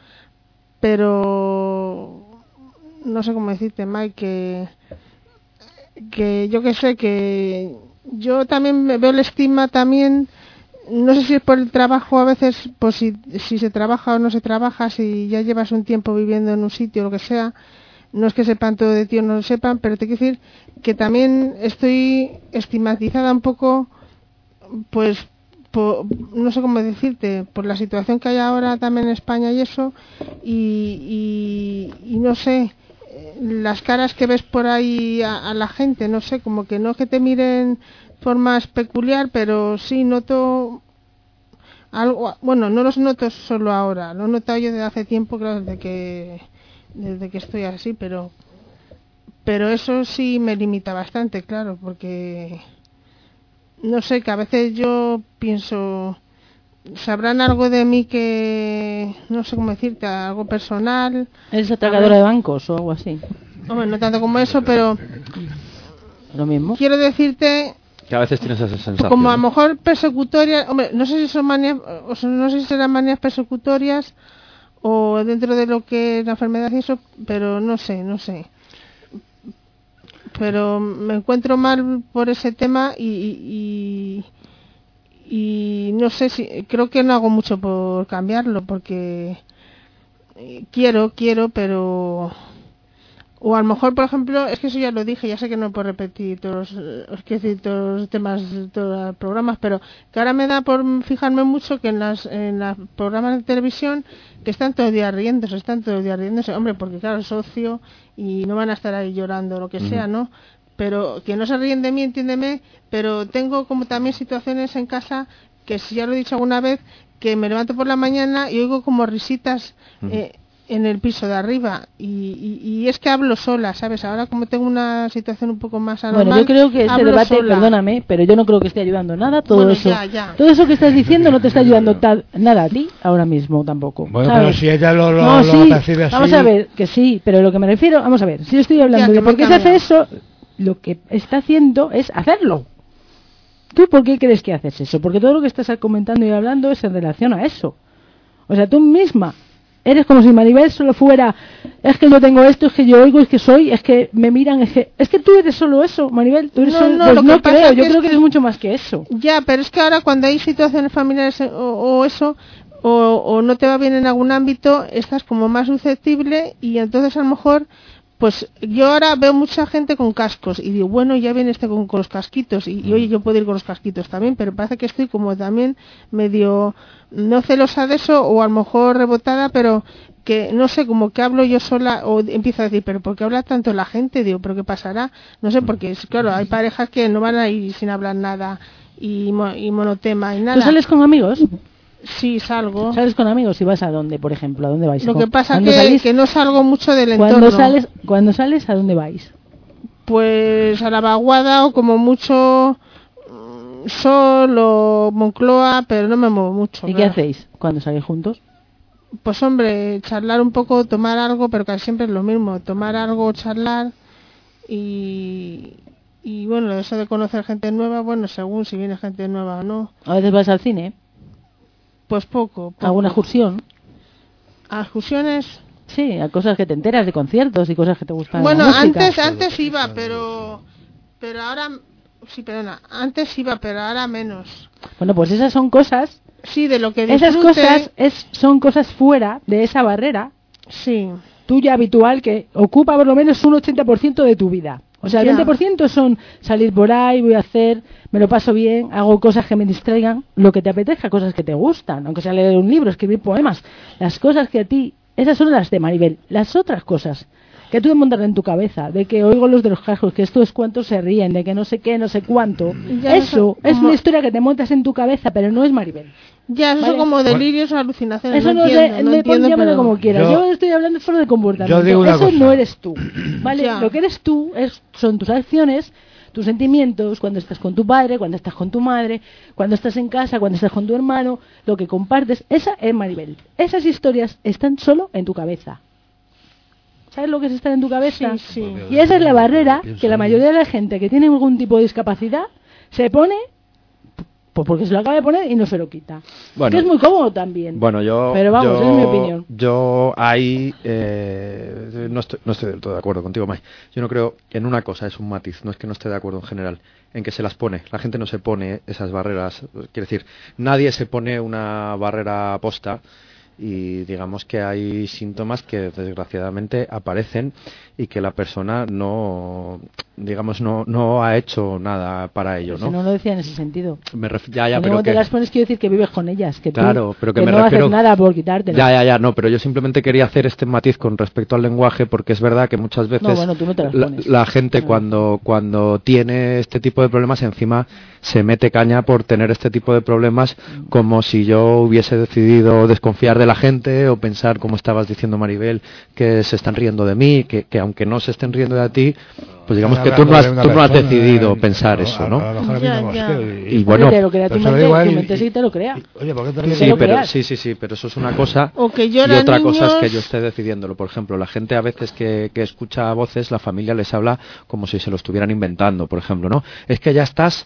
Pero no sé cómo decirte, Mike, que yo que sé, que yo también me veo el estigma también. No sé si es por el trabajo a veces, pues si se trabaja o no se trabaja, si ya llevas un tiempo viviendo en un sitio o lo que sea, no es que sepan todo de ti o no lo sepan, pero te quiero decir que también estoy estigmatizada un poco, pues, no sé cómo decirte, por la situación que hay ahora también en España y eso, y no sé, las caras que ves por ahí a la gente, no sé, como que no es que te miren forma peculiar, pero sí noto algo. Bueno, no los noto solo ahora, lo he notado yo desde hace tiempo, claro, desde que estoy así, pero eso sí me limita bastante, claro, porque no sé, que a veces yo pienso, sabrán algo de mí que no sé cómo decirte, algo personal. ¿Eres atracadora de bancos o algo así? Hombre, no tanto como eso, pero lo mismo. Quiero decirte que a veces tienes esa sensación. Como a lo mejor persecutorias, hombre, no sé si son manías, no sé si serán manías persecutorias o dentro de lo que es la enfermedad y eso, pero no sé. Pero me encuentro mal por ese tema y no sé si, creo que no hago mucho por cambiarlo porque quiero, pero O a lo mejor, por ejemplo, es que eso ya lo dije, ya sé que no puedo repetir todos los temas, todos los programas, pero que ahora me da por fijarme mucho que en los programas de televisión que están todo el día riéndose, hombre, porque claro, es ocio y no van a estar ahí llorando o lo que sea, ¿no? Pero que no se ríen de mí, entiéndeme, pero tengo como también situaciones en casa que, si ya lo he dicho alguna vez, que me levanto por la mañana y oigo como risitas en el piso de arriba y es que hablo sola, ¿sabes? Ahora como tengo una situación un poco más anormal, bueno, yo creo que este debate, sola. Perdóname, pero yo no creo que esté ayudando nada, todo bueno, eso. Ya. Todo eso que estás diciendo no te está ayudando nada a ti ahora mismo tampoco. Bueno, ¿sabes? pero si ella lo percibe así... Vamos a ver, que sí, pero lo que me refiero, vamos a ver, si yo estoy hablando de por qué se hace eso, lo que está haciendo es hacerlo. ¿Tú por qué crees que haces eso? Porque todo lo que estás comentando y hablando es en relación a eso. O sea, tú misma eres como si Maribel solo fuera, es que yo tengo esto, es que yo oigo, es que soy, es que me miran, es que tú eres solo eso, Maribel, tú eres solo, pues no creo, yo creo que eres mucho más que eso. Ya, pero es que ahora cuando hay situaciones familiares o eso, o no te va bien en algún ámbito, estás como más susceptible y entonces a lo mejor, pues yo ahora veo mucha gente con cascos y digo, bueno, ya viene con los casquitos y oye, yo puedo ir con los casquitos también, pero parece que estoy como también medio, no celosa de eso o a lo mejor rebotada, pero que no sé, como que hablo yo sola o empiezo a decir, pero ¿por qué habla tanto la gente? Digo, ¿pero qué pasará? No sé, porque claro, hay parejas que no van a ir sin hablar nada y monotema y nada. ¿Tú sales con amigos? Sí, salgo. ¿Sales con amigos y vas a dónde, por ejemplo? ¿A dónde vais? Lo que pasa que no salgo mucho del entorno. Cuando sales, ¿a dónde vais? Pues a la Vaguada o como mucho Sol o Moncloa, pero no me muevo mucho. ¿Y qué hacéis cuando salís juntos? Pues hombre, charlar un poco, tomar algo, pero casi siempre es lo mismo. Tomar algo, charlar y bueno, eso de conocer gente nueva, bueno, según si viene gente nueva o no. ¿A veces vas al cine? Pues poco. ¿Alguna excursión? ¿A excursiones? Sí, a cosas que te enteras de conciertos y cosas que te gustan. Bueno, antes iba, pero ahora... Sí, perdona. Antes iba, pero ahora menos. Bueno, pues esas son cosas... Sí, de lo que disfrute. Esas cosas son cosas fuera de esa barrera. Sí. Tuya habitual que ocupa por lo menos un 80% de tu vida. O sea, el 20% son salir por ahí, voy a hacer, me lo paso bien, hago cosas que me distraigan, lo que te apetezca, cosas que te gustan, aunque sea leer un libro, escribir poemas, las cosas que a ti, esas son las de Maribel. Las otras cosas que tú te montas en tu cabeza, de que oigo los de los cascos, que estos cuantos se ríen, de que no sé qué, no sé cuánto, eso es una historia que te montas en tu cabeza, pero no es Maribel. Ya, eso como delirios o alucinaciones. Eso no entiendo, llámalo como quieras. Yo estoy hablando solo de comportamiento. Eso no eres tú, ¿vale? Ya. Lo que eres tú son tus acciones, tus sentimientos, cuando estás con tu padre, cuando estás con tu madre, cuando estás en casa, cuando estás con tu hermano, lo que compartes. Esa es Maribel. Esas historias están solo en tu cabeza. ¿Sabes lo que es estar en tu cabeza? Sí. Y esa es la barrera que la mayoría de la gente que tiene algún tipo de discapacidad se pone... Pues porque se lo acaba de poner y no se lo quita. Bueno, que es muy cómodo también. Bueno, pero vamos, es mi opinión. Yo ahí no estoy del todo de acuerdo contigo, Mai. Yo no creo en una cosa, es un matiz, no es que no esté de acuerdo en general, en que se las pone. La gente no se pone esas barreras. Quiero decir, nadie se pone una barrera posta y digamos que hay síntomas que desgraciadamente aparecen y que la persona no ha hecho nada para ello, ¿no? Si no lo decía en ese sentido. Pero te las pones, quiero decir que vives con ellas, que claro, tú pero que no haces nada por quitártelas. No, pero yo simplemente quería hacer este matiz con respecto al lenguaje, porque es verdad que muchas veces tú no te las pones. La gente cuando tiene este tipo de problemas encima se mete caña por tener este tipo de problemas, como si yo hubiese decidido desconfiar de la gente o pensar, como estabas diciendo, Maribel, que se están riendo de mí, que aunque no se estén riendo de ti, pues digamos que tú no has decidido pensar eso, ¿no? Y bueno, te lo crea tu mente sí te lo crea. Oye, ¿por qué te ríes? Sí, pero eso es una cosa y otra cosa es que yo esté decidiéndolo. Por ejemplo, la gente a veces que escucha voces, la familia les habla como si se lo estuvieran inventando, por ejemplo, ¿no? Es que ya estás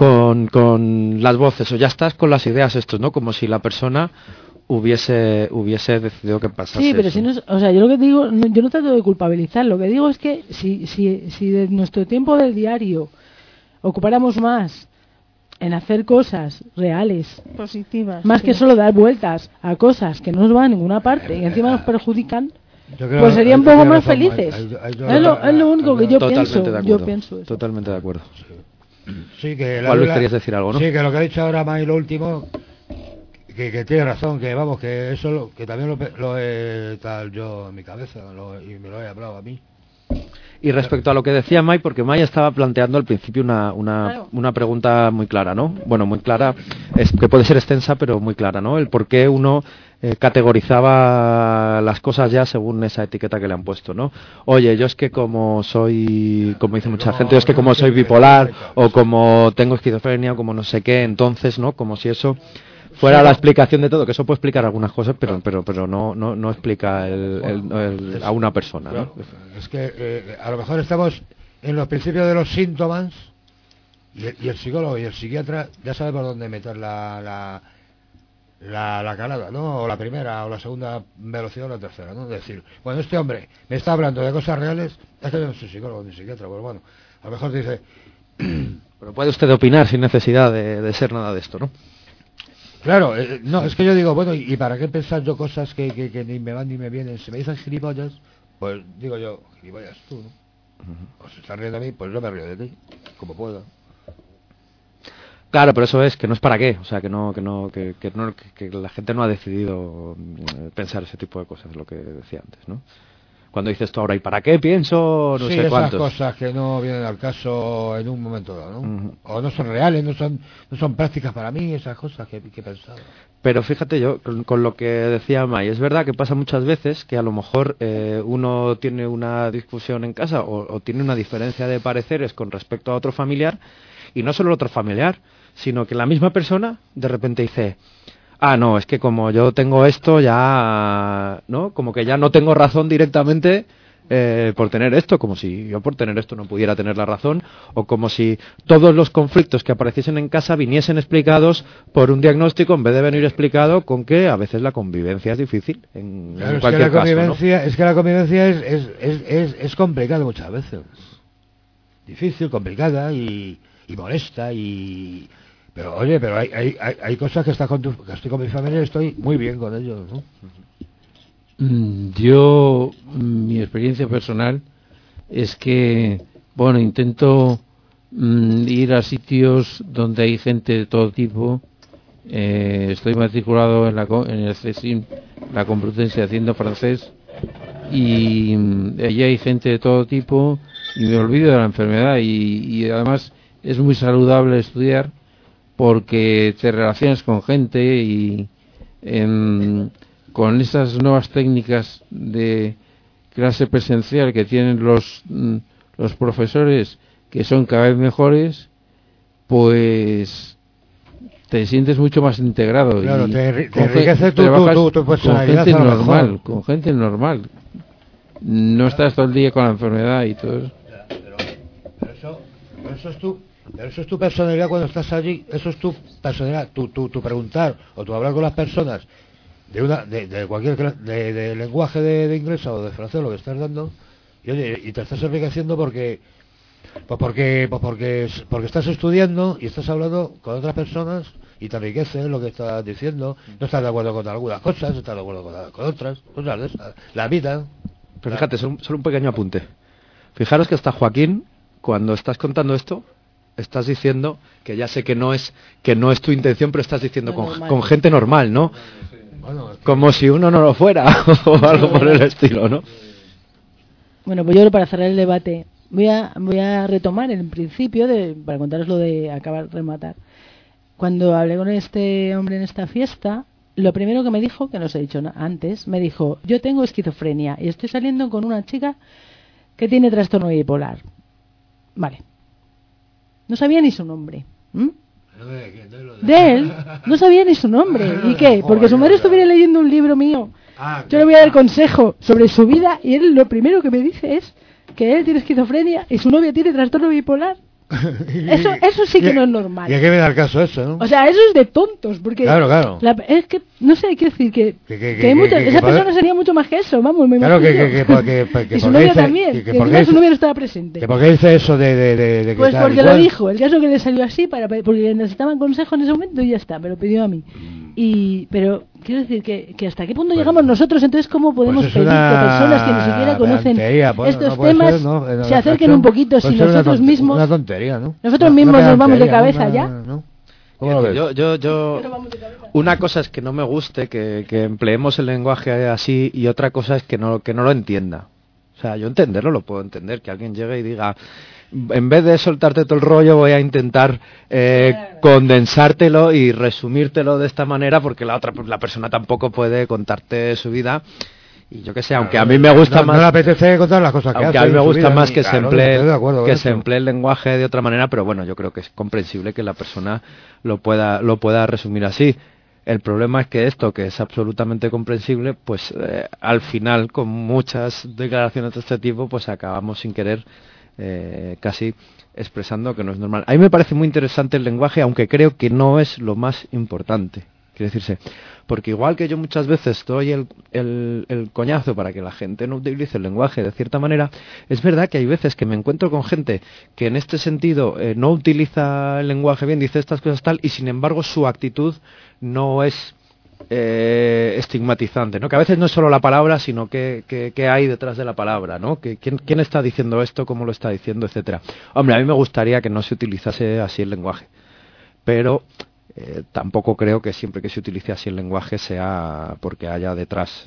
con las voces o ya estás con las ideas estos, ¿no? Como si la persona hubiese decidido que pasase. Sí, pero eso. si no, o sea, yo lo que digo, yo no trato de culpabilizar, lo que digo es que si de nuestro tiempo del diario ocupáramos más en hacer cosas reales, positivas, más que solo dar vueltas a cosas que no nos van a ninguna parte y encima nos perjudican, pues serían un poco más felices. Es lo único que yo pienso. Totalmente de acuerdo. Sí, que Luis, querías decir algo, ¿no? Sí, que lo que ha dicho ahora May, lo último, que tiene razón, que vamos, que eso que también lo he tal yo en mi cabeza y me lo he hablado a mí. Y respecto a lo que decía May, porque May estaba planteando al principio una pregunta muy clara, ¿no? Bueno, muy clara, es que puede ser extensa, pero muy clara, ¿no? El por qué uno categorizaba las cosas ya según esa etiqueta que le han puesto, ¿no? Oye, yo es que como dice mucha gente, yo es que como soy bipolar, o como tengo esquizofrenia, o como no sé qué, entonces, ¿no? Como si eso fuera la explicación de todo, que eso puede explicar algunas cosas, pero no explica a una persona, ¿no? Es que a lo mejor estamos en los principios de los síntomas y el psicólogo y el psiquiatra ya sabe por dónde meter la calada, ¿no? O la primera o la segunda velocidad o la tercera, ¿no? Es decir, bueno, este hombre me está hablando de cosas reales, es que yo no soy psicólogo ni psiquiatra, pues bueno, a lo mejor dice... Pero puede usted opinar sin necesidad de ser nada de esto, ¿no? Claro, no, es que yo digo, bueno, ¿y para qué pensar yo cosas que ni me van ni me vienen? Si me dicen gilipollas, pues digo yo, gilipollas tú, ¿no? O si estás riendo de mí, pues yo me río de ti, como pueda. Claro, pero eso es que no es para qué, o sea, que la gente no ha decidido pensar ese tipo de cosas, lo que decía antes, ¿no? Cuando dices tú ahora, ¿y para qué pienso? No sé cuántos. Esas cosas que no vienen al caso en un momento dado, ¿no? O no son reales, no son prácticas para mí, esas cosas que he pensado. Pero fíjate yo, con lo que decía May, es verdad que pasa muchas veces que a lo mejor uno tiene una discusión en casa o tiene una diferencia de pareceres con respecto a otro familiar, y no solo el otro familiar, sino que la misma persona de repente dice... no, es que como yo tengo esto ya, ¿no? Como que ya no tengo razón directamente por tener esto, como si yo por tener esto no pudiera tener la razón, o como si todos los conflictos que apareciesen en casa viniesen explicados por un diagnóstico en vez de venir explicado con que a veces la convivencia es difícil en cualquier caso, ¿no? Es que la convivencia es complicada muchas veces. Difícil, complicada y molesta y... Pero oye, pero hay cosas que estoy con mi familia y estoy muy bien con ellos, ¿no? Yo, mi experiencia personal es que, bueno, intento ir a sitios donde hay gente de todo tipo. Estoy matriculado en el CESIM, la Complutense, haciendo francés, y allí hay gente de todo tipo y me olvido de la enfermedad y además es muy saludable estudiar, porque te relacionas con gente y con esas nuevas técnicas de clase presencial que tienen los profesores, que son cada vez mejores, pues te sientes mucho más integrado. Claro, te enriquece tu personalidad con gente normal. No estás todo el día con la enfermedad y todo eso. Pero eso es tú. Pero eso es tu personalidad cuando estás allí, eso es tu personalidad, tu preguntar o tu hablar con las personas de cualquier de lenguaje de inglés o de francés, lo que estás dando, y te estás enriqueciendo porque estás estudiando y estás hablando con otras personas y te enriquece lo que estás diciendo, no estás de acuerdo con algunas cosas, estás de acuerdo con otras cosas de esas, la vida. Pero fíjate, solo un pequeño apunte. Fijaros que hasta Joaquín, cuando estás contando esto, estás diciendo que ya sé que no es tu intención, pero estás diciendo con gente normal, ¿no? Bueno, como si uno no lo fuera o algo por el estilo, ¿no? Bueno, pues yo para cerrar el debate voy a retomar el principio para contaros lo de acabar de rematar. Cuando hablé con este hombre en esta fiesta, lo primero que me dijo, que no os he dicho antes, me dijo: yo tengo esquizofrenia y estoy saliendo con una chica que tiene trastorno bipolar. Vale. No sabía ni su nombre. De él no sabía ni su nombre. ¿Y qué? Porque su madre estuviera leyendo un libro mío. Yo le voy a dar consejo sobre su vida y él lo primero que me dice es que él tiene esquizofrenia y su novia tiene trastorno bipolar. Eso sí que no es normal. ¿Y a qué me da el caso eso, no? O sea, eso es de tontos, porque claro. Es que no sé, quiero decir que esa persona sería mucho más que eso, vamos, me imagino. Y su novia también, que su novia no estaba presente. ¿Por qué dice eso de pues porque lo dijo, el caso que le salió así porque necesitaban consejo en ese momento y ya está, me lo pidió a mí. pero quiero decir que hasta qué punto llegamos nosotros, entonces cómo podemos pedir que personas que ni siquiera conocen estos temas se acerquen un poquito, si nosotros mismos una tontería, ¿no? Nosotros mismos nos vamos de cabeza ya. ¿No? Yo una cosa es que no me guste que empleemos el lenguaje así, y otra cosa es que no lo entienda. O sea, yo entenderlo lo puedo entender, que alguien llegue y diga, en vez de soltarte todo el rollo, voy a intentar condensártelo y resumírtelo de esta manera, porque la persona tampoco puede contarte su vida. Y yo que sé, aunque a mí me gusta más, no le apetece contar las cosas que aunque hace a mí me gusta vida, más que se emplee el lenguaje de otra manera, pero bueno, yo creo que es comprensible que la persona lo pueda resumir así. El problema es que esto, que es absolutamente comprensible, pues al final, con muchas declaraciones de este tipo, pues acabamos sin querer casi expresando que no es normal. A mí me parece muy interesante el lenguaje, aunque creo que no es lo más importante. Quiere decirse, porque igual que yo muchas veces doy el coñazo para que la gente no utilice el lenguaje de cierta manera, es verdad que hay veces que me encuentro con gente que en este sentido no utiliza el lenguaje bien, dice estas cosas tal, y sin embargo su actitud no es estigmatizante, ¿no? Que a veces no es solo la palabra, sino que hay detrás de la palabra, ¿no? Que quién está diciendo esto, cómo lo está diciendo, etcétera. Hombre, a mí me gustaría que no se utilizase así el lenguaje, pero tampoco creo que siempre que se utilice así el lenguaje sea porque haya detrás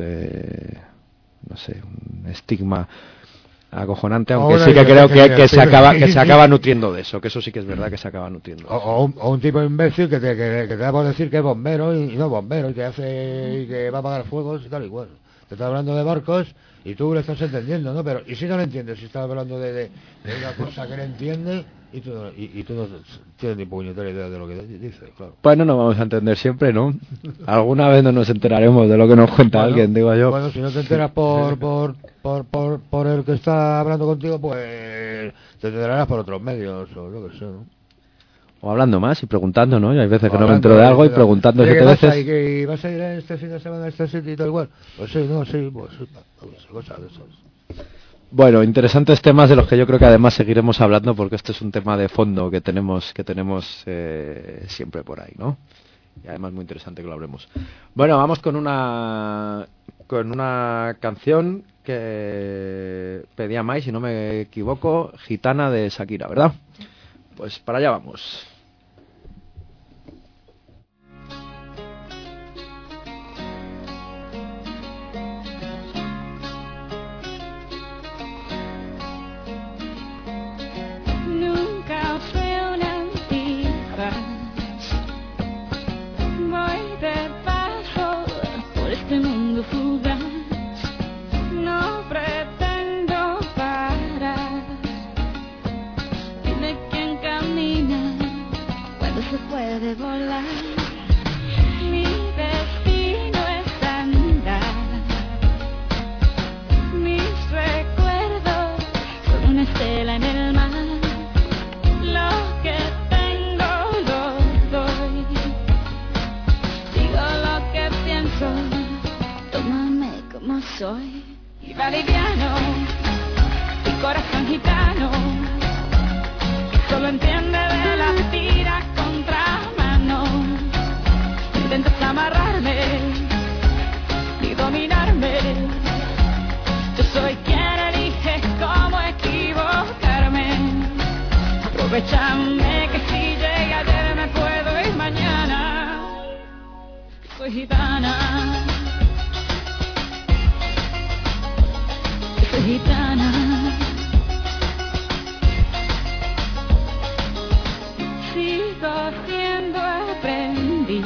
no sé, un estigma acojonante, aunque sí que creo que se acaba nutriendo de eso, que eso sí que es verdad que se acaba nutriendo. O un tipo imbécil que te va a decir que es bombero y no bombero, y que va a apagar fuegos y tal y cual. Te está hablando de barcos y tú le estás entendiendo, ¿no? Pero, ¿y si no lo entiendes? Si estás hablando de una cosa que no entiende y tú no tienes ni puñetera idea de lo que dice, claro. Bueno, no vamos a entender siempre, ¿no? Alguna vez no nos enteraremos de lo que nos cuenta alguien, digo yo. Bueno, si no te enteras por el que está hablando contigo, pues te enterarás por otros medios o lo que sea, ¿no? O hablando más y preguntando, ¿no? Y hay veces que no me entero de algo y preguntando 7 veces. ¿Y vas a ir este fin de semana a este sitio y tal igual? Pues sí, no, sí, pues cosas de esas. Bueno, interesantes temas de los que yo creo que además seguiremos hablando, porque este es un tema de fondo que tenemos siempre por ahí, ¿no? Y además muy interesante que lo hablemos. Bueno, vamos con una canción que pedía Mai, si no me equivoco, Gitana de Shakira, ¿verdad? Pues para allá vamos. Nunca fue una antigua. Voy de paso por este mundo fugaz. No pretendo parar. Dime quién camina cuando se puede volar. Mi destino es andar. Mis recuerdos son una estela en el mar. Lo que tengo lo doy. Digo lo que pienso, tómame como soy. Y va liviano, mi corazón gitano, que solo entiende de las tiras contra mano. Intentas amarrarme y dominarme. Yo soy quien elige cómo equivocarme. Aprovechame que si llegué ayer me puedo ir mañana. Soy gitana. Soy gitana. Sigo siendo aprendiz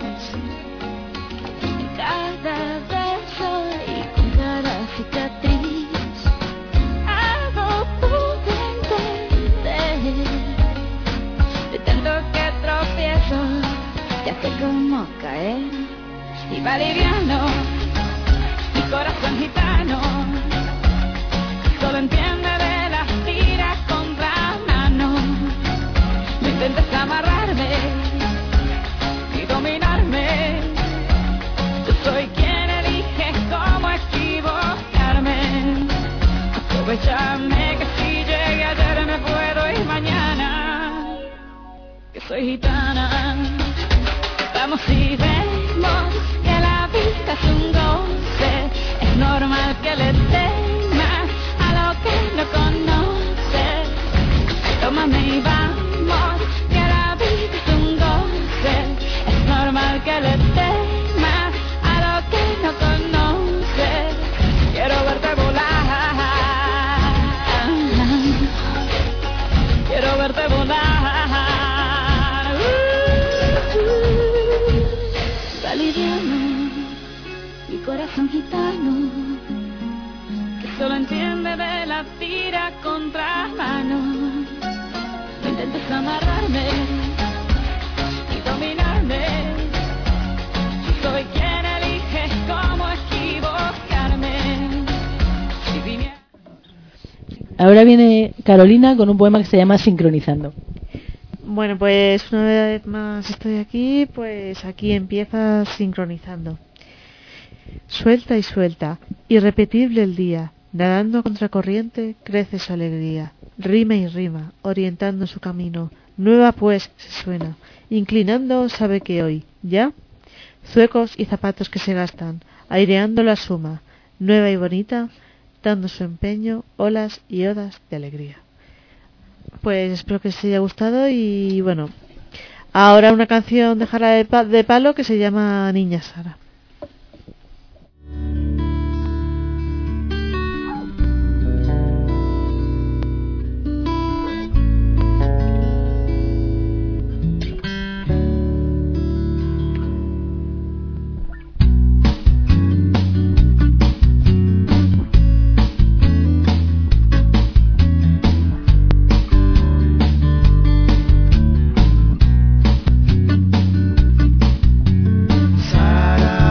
en cada beso y con cada cicatriz. Algo pude entender de tanto que tropiezo, ya sé cómo caer. Y va liviano mi corazón gitano, solo entiende de las tiras contra mano. No intentes amarrarme y dominarme. Yo soy quien elige cómo equivocarme. Aprovechame que si llegué ayer me puedo ir mañana. Que soy gitana. Vamos y ven. vamos, que la vida es un goce. Es normal que le temas a lo que no conoces. Tómame y vamos, que la vida es un goce. Es normal que le temas a lo que no conoces. Quiero verte volar. Quiero verte volar. Validiano, mi corazón gitano, que solo entiende de la tira contra mano. No intentes amarrarme y dominarme. Soy quien elige cómo equivocarme. Si viniera... Ahora viene Carolina con un poema que se llama Sincronizando. Bueno, pues una vez más estoy aquí, pues aquí empieza Sincronizando. Suelta y suelta, irrepetible el día, nadando contra corriente, crece su alegría. Rima y rima, orientando su camino, nueva pues se suena, inclinando sabe que hoy, ¿ya? Zuecos y zapatos que se gastan, aireando la suma, nueva y bonita, dando su empeño, olas y odas de alegría. Pues espero que os haya gustado y bueno, ahora una canción de Jarabe de Palo que se llama Niña Sara. Sara,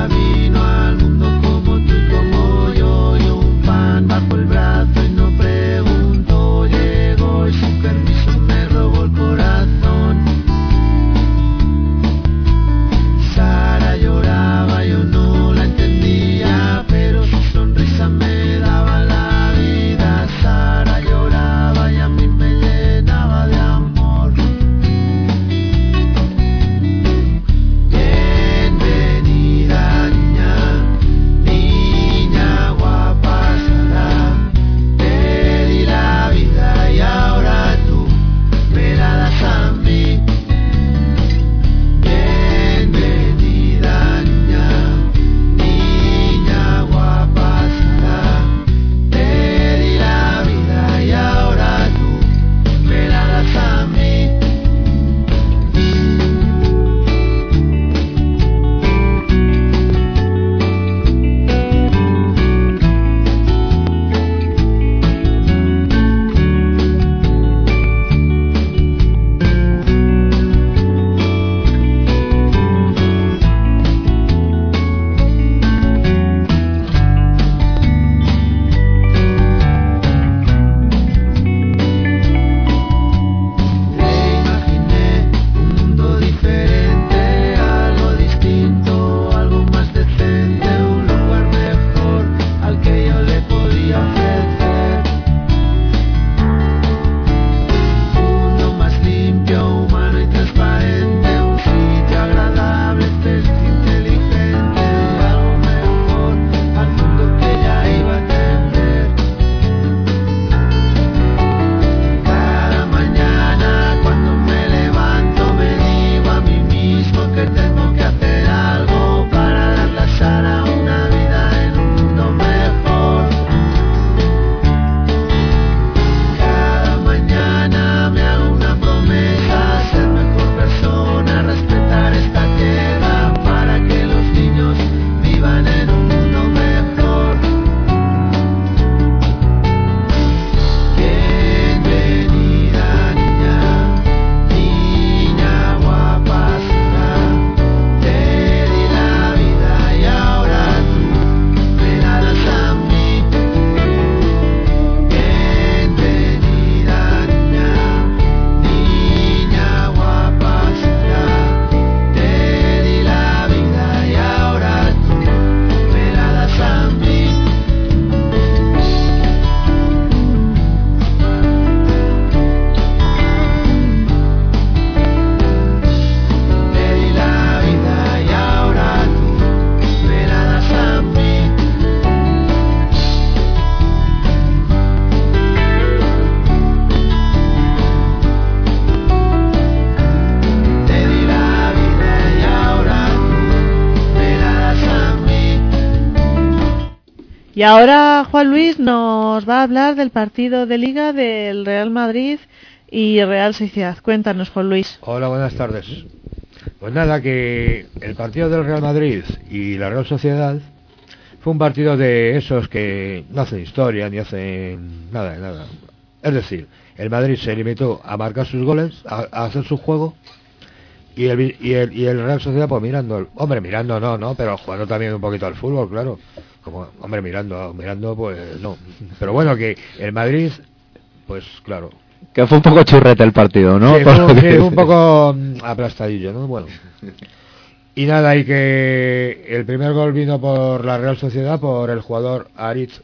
Y ahora Juan Luis nos va a hablar del partido de Liga del Real Madrid y Real Sociedad. Cuéntanos, Juan Luis. Hola, buenas tardes. Pues nada, que el partido del Real Madrid y la Real Sociedad fue un partido de esos que no hacen historia ni hacen nada de nada. Es decir, el Madrid se limitó a marcar sus goles, a hacer su juego, y el Real Sociedad pues mirando, no, pero jugando también un poquito al fútbol, claro. Como, hombre, mirando pues no. Pero bueno, que el Madrid, pues claro. Que fue un poco churrete el partido, ¿no? Sí, fue un poco aplastadillo, ¿no? Bueno. Y nada, y que el primer gol vino por la Real Sociedad, por el jugador Aritz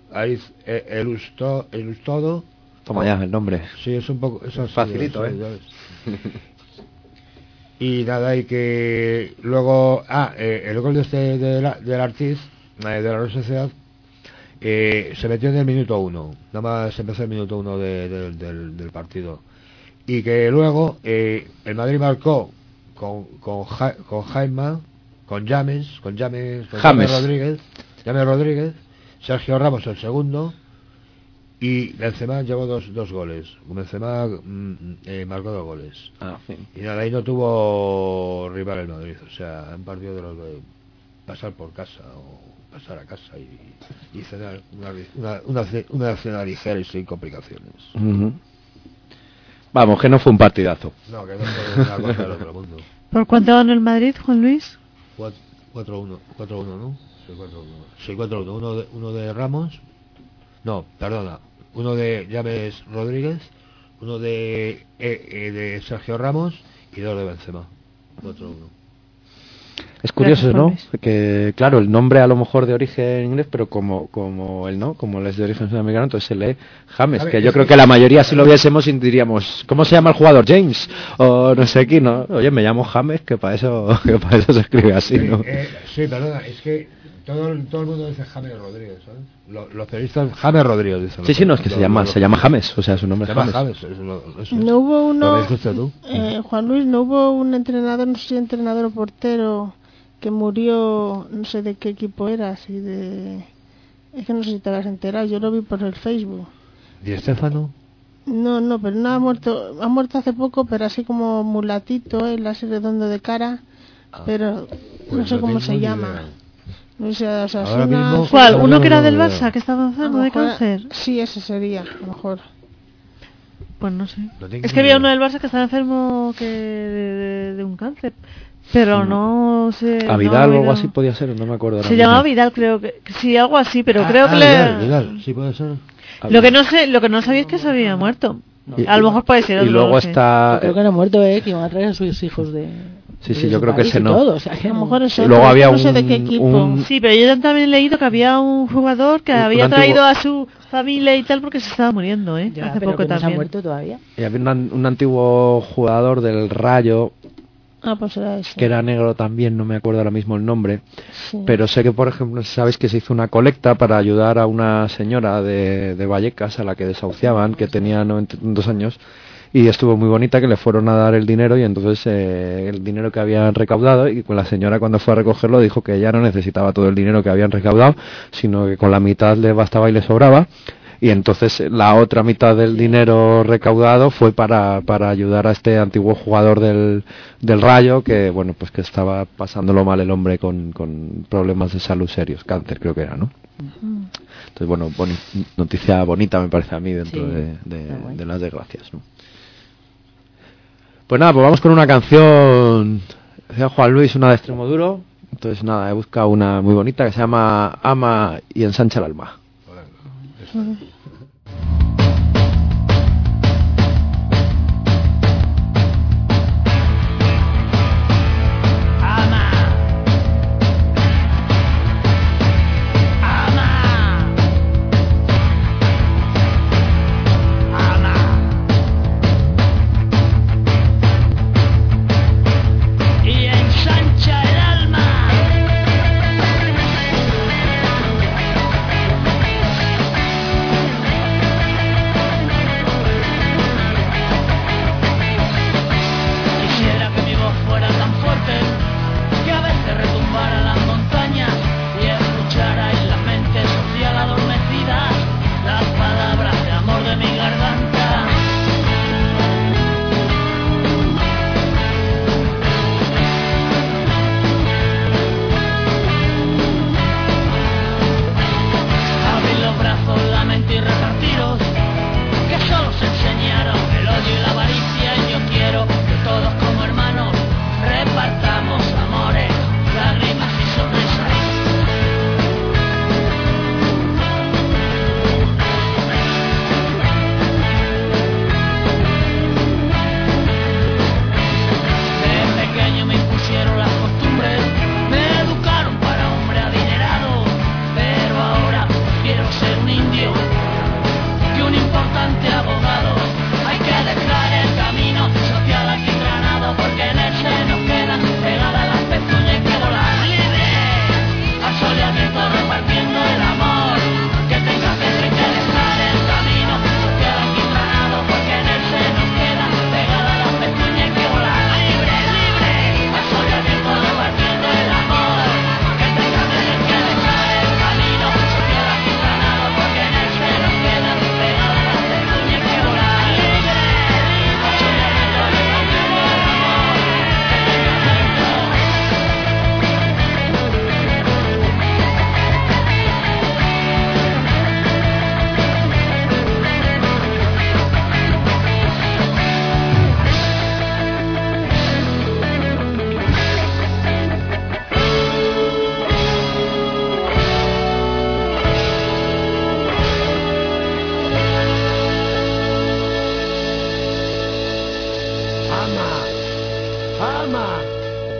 Elustodo. Toma ya el nombre. Sí, es un poco... Eso facilito, Y nada, y que luego... el gol del Artiz, de la Real Sociedad, se metió en el minuto 1. Nada más empezó el minuto 1 del partido. Y que luego el Madrid marcó con James Rodríguez, Sergio Ramos el segundo, y Benzema llevó dos goles. Benzema marcó 2 goles. Sí. Y nada, ahí no tuvo rival el Madrid. O sea, un partido de los de pasar por casa o pasar a casa y cenar una cena ligera y sin complicaciones. Uh-huh. Vamos, que no fue un partidazo. No, que no fue una cosa del otro mundo. ¿Por cuánto ganó el Madrid, Juan Luis? 4-1, ¿no? Sí, 4-1. Uno de Ramos. No, perdona. Uno de James Rodríguez, uno de Sergio Ramos y 2 de Benzema. 4-1. Es curioso, ¿no? Que claro, el nombre a lo mejor de origen inglés, pero como él no, como él es de origen sudamericano, entonces se lee James, que yo creo que la mayoría si lo viésemos diríamos, ¿cómo se llama el jugador? James o no sé quién, ¿no? Oye, me llamo James, que para eso se escribe así, ¿no? Sí, perdona, es que todo el mundo dice James Rodríguez, ¿sabes? Los periodistas James Rodríguez dicen. Sí, no, es que se llama James, o sea, su nombre es James. No hubo uno, Juan Luis, no hubo un entrenador, no sé si entrenador o portero, que murió, no sé de qué equipo era, es que no sé si te has enterado, yo lo vi por el Facebook. ¿Y Estefano? No, pero no ha muerto hace poco, pero así como mulatito, así redondo de cara, pero pues no sé cómo se llama. No sé, o sea, ¿Cuál? ¿Uno que era del Barça, que estaba enfermo de cáncer? Sí, ese sería, a lo mejor. Pues no sé. Es que había uno del Barça que estaba enfermo de un cáncer. Pero no sé. ¿A Vidal o algo así podía ser? No me acuerdo. Se llamaba Vidal, creo que. Sí, algo así, pero creo que Vidal, sí puede ser. Lo que no sabía es que se había muerto. A lo mejor puede ser. Y luego está. Creo que no ha muerto, que iban a traer a sus hijos de. Sí, yo creo que ese no. Todo, o sea, que a lo mejor eso. Luego había no sé de qué equipo. Sí, pero yo también he leído que había un jugador que había traído a su familia y tal porque se estaba muriendo, Ya, hace poco también. ¿Se ha muerto todavía? Y había un antiguo jugador del Rayo. Pues era ese. Que era negro también, no me acuerdo ahora mismo el nombre, sí. Pero sé que, por ejemplo, sabéis que se hizo una colecta para ayudar a una señora de Vallecas a la que desahuciaban, que tenía 92 años, y estuvo muy bonita, que le fueron a dar el dinero, y entonces el dinero que habían recaudado, y con la señora cuando fue a recogerlo dijo que ella no necesitaba todo el dinero que habían recaudado, sino que con la mitad le bastaba y le sobraba. Y entonces la otra mitad del dinero recaudado fue para ayudar a este antiguo jugador del Rayo, que bueno, pues que estaba pasándolo mal el hombre con problemas de salud serios, cáncer creo que era, ¿no? Entonces bueno, noticia bonita me parece a mí dentro de las desgracias, ¿no? Pues nada, pues vamos con una canción, decía Juan Luis, una de Extremoduro. Entonces nada, he buscado una muy bonita que se llama Ama y ensancha el alma. Y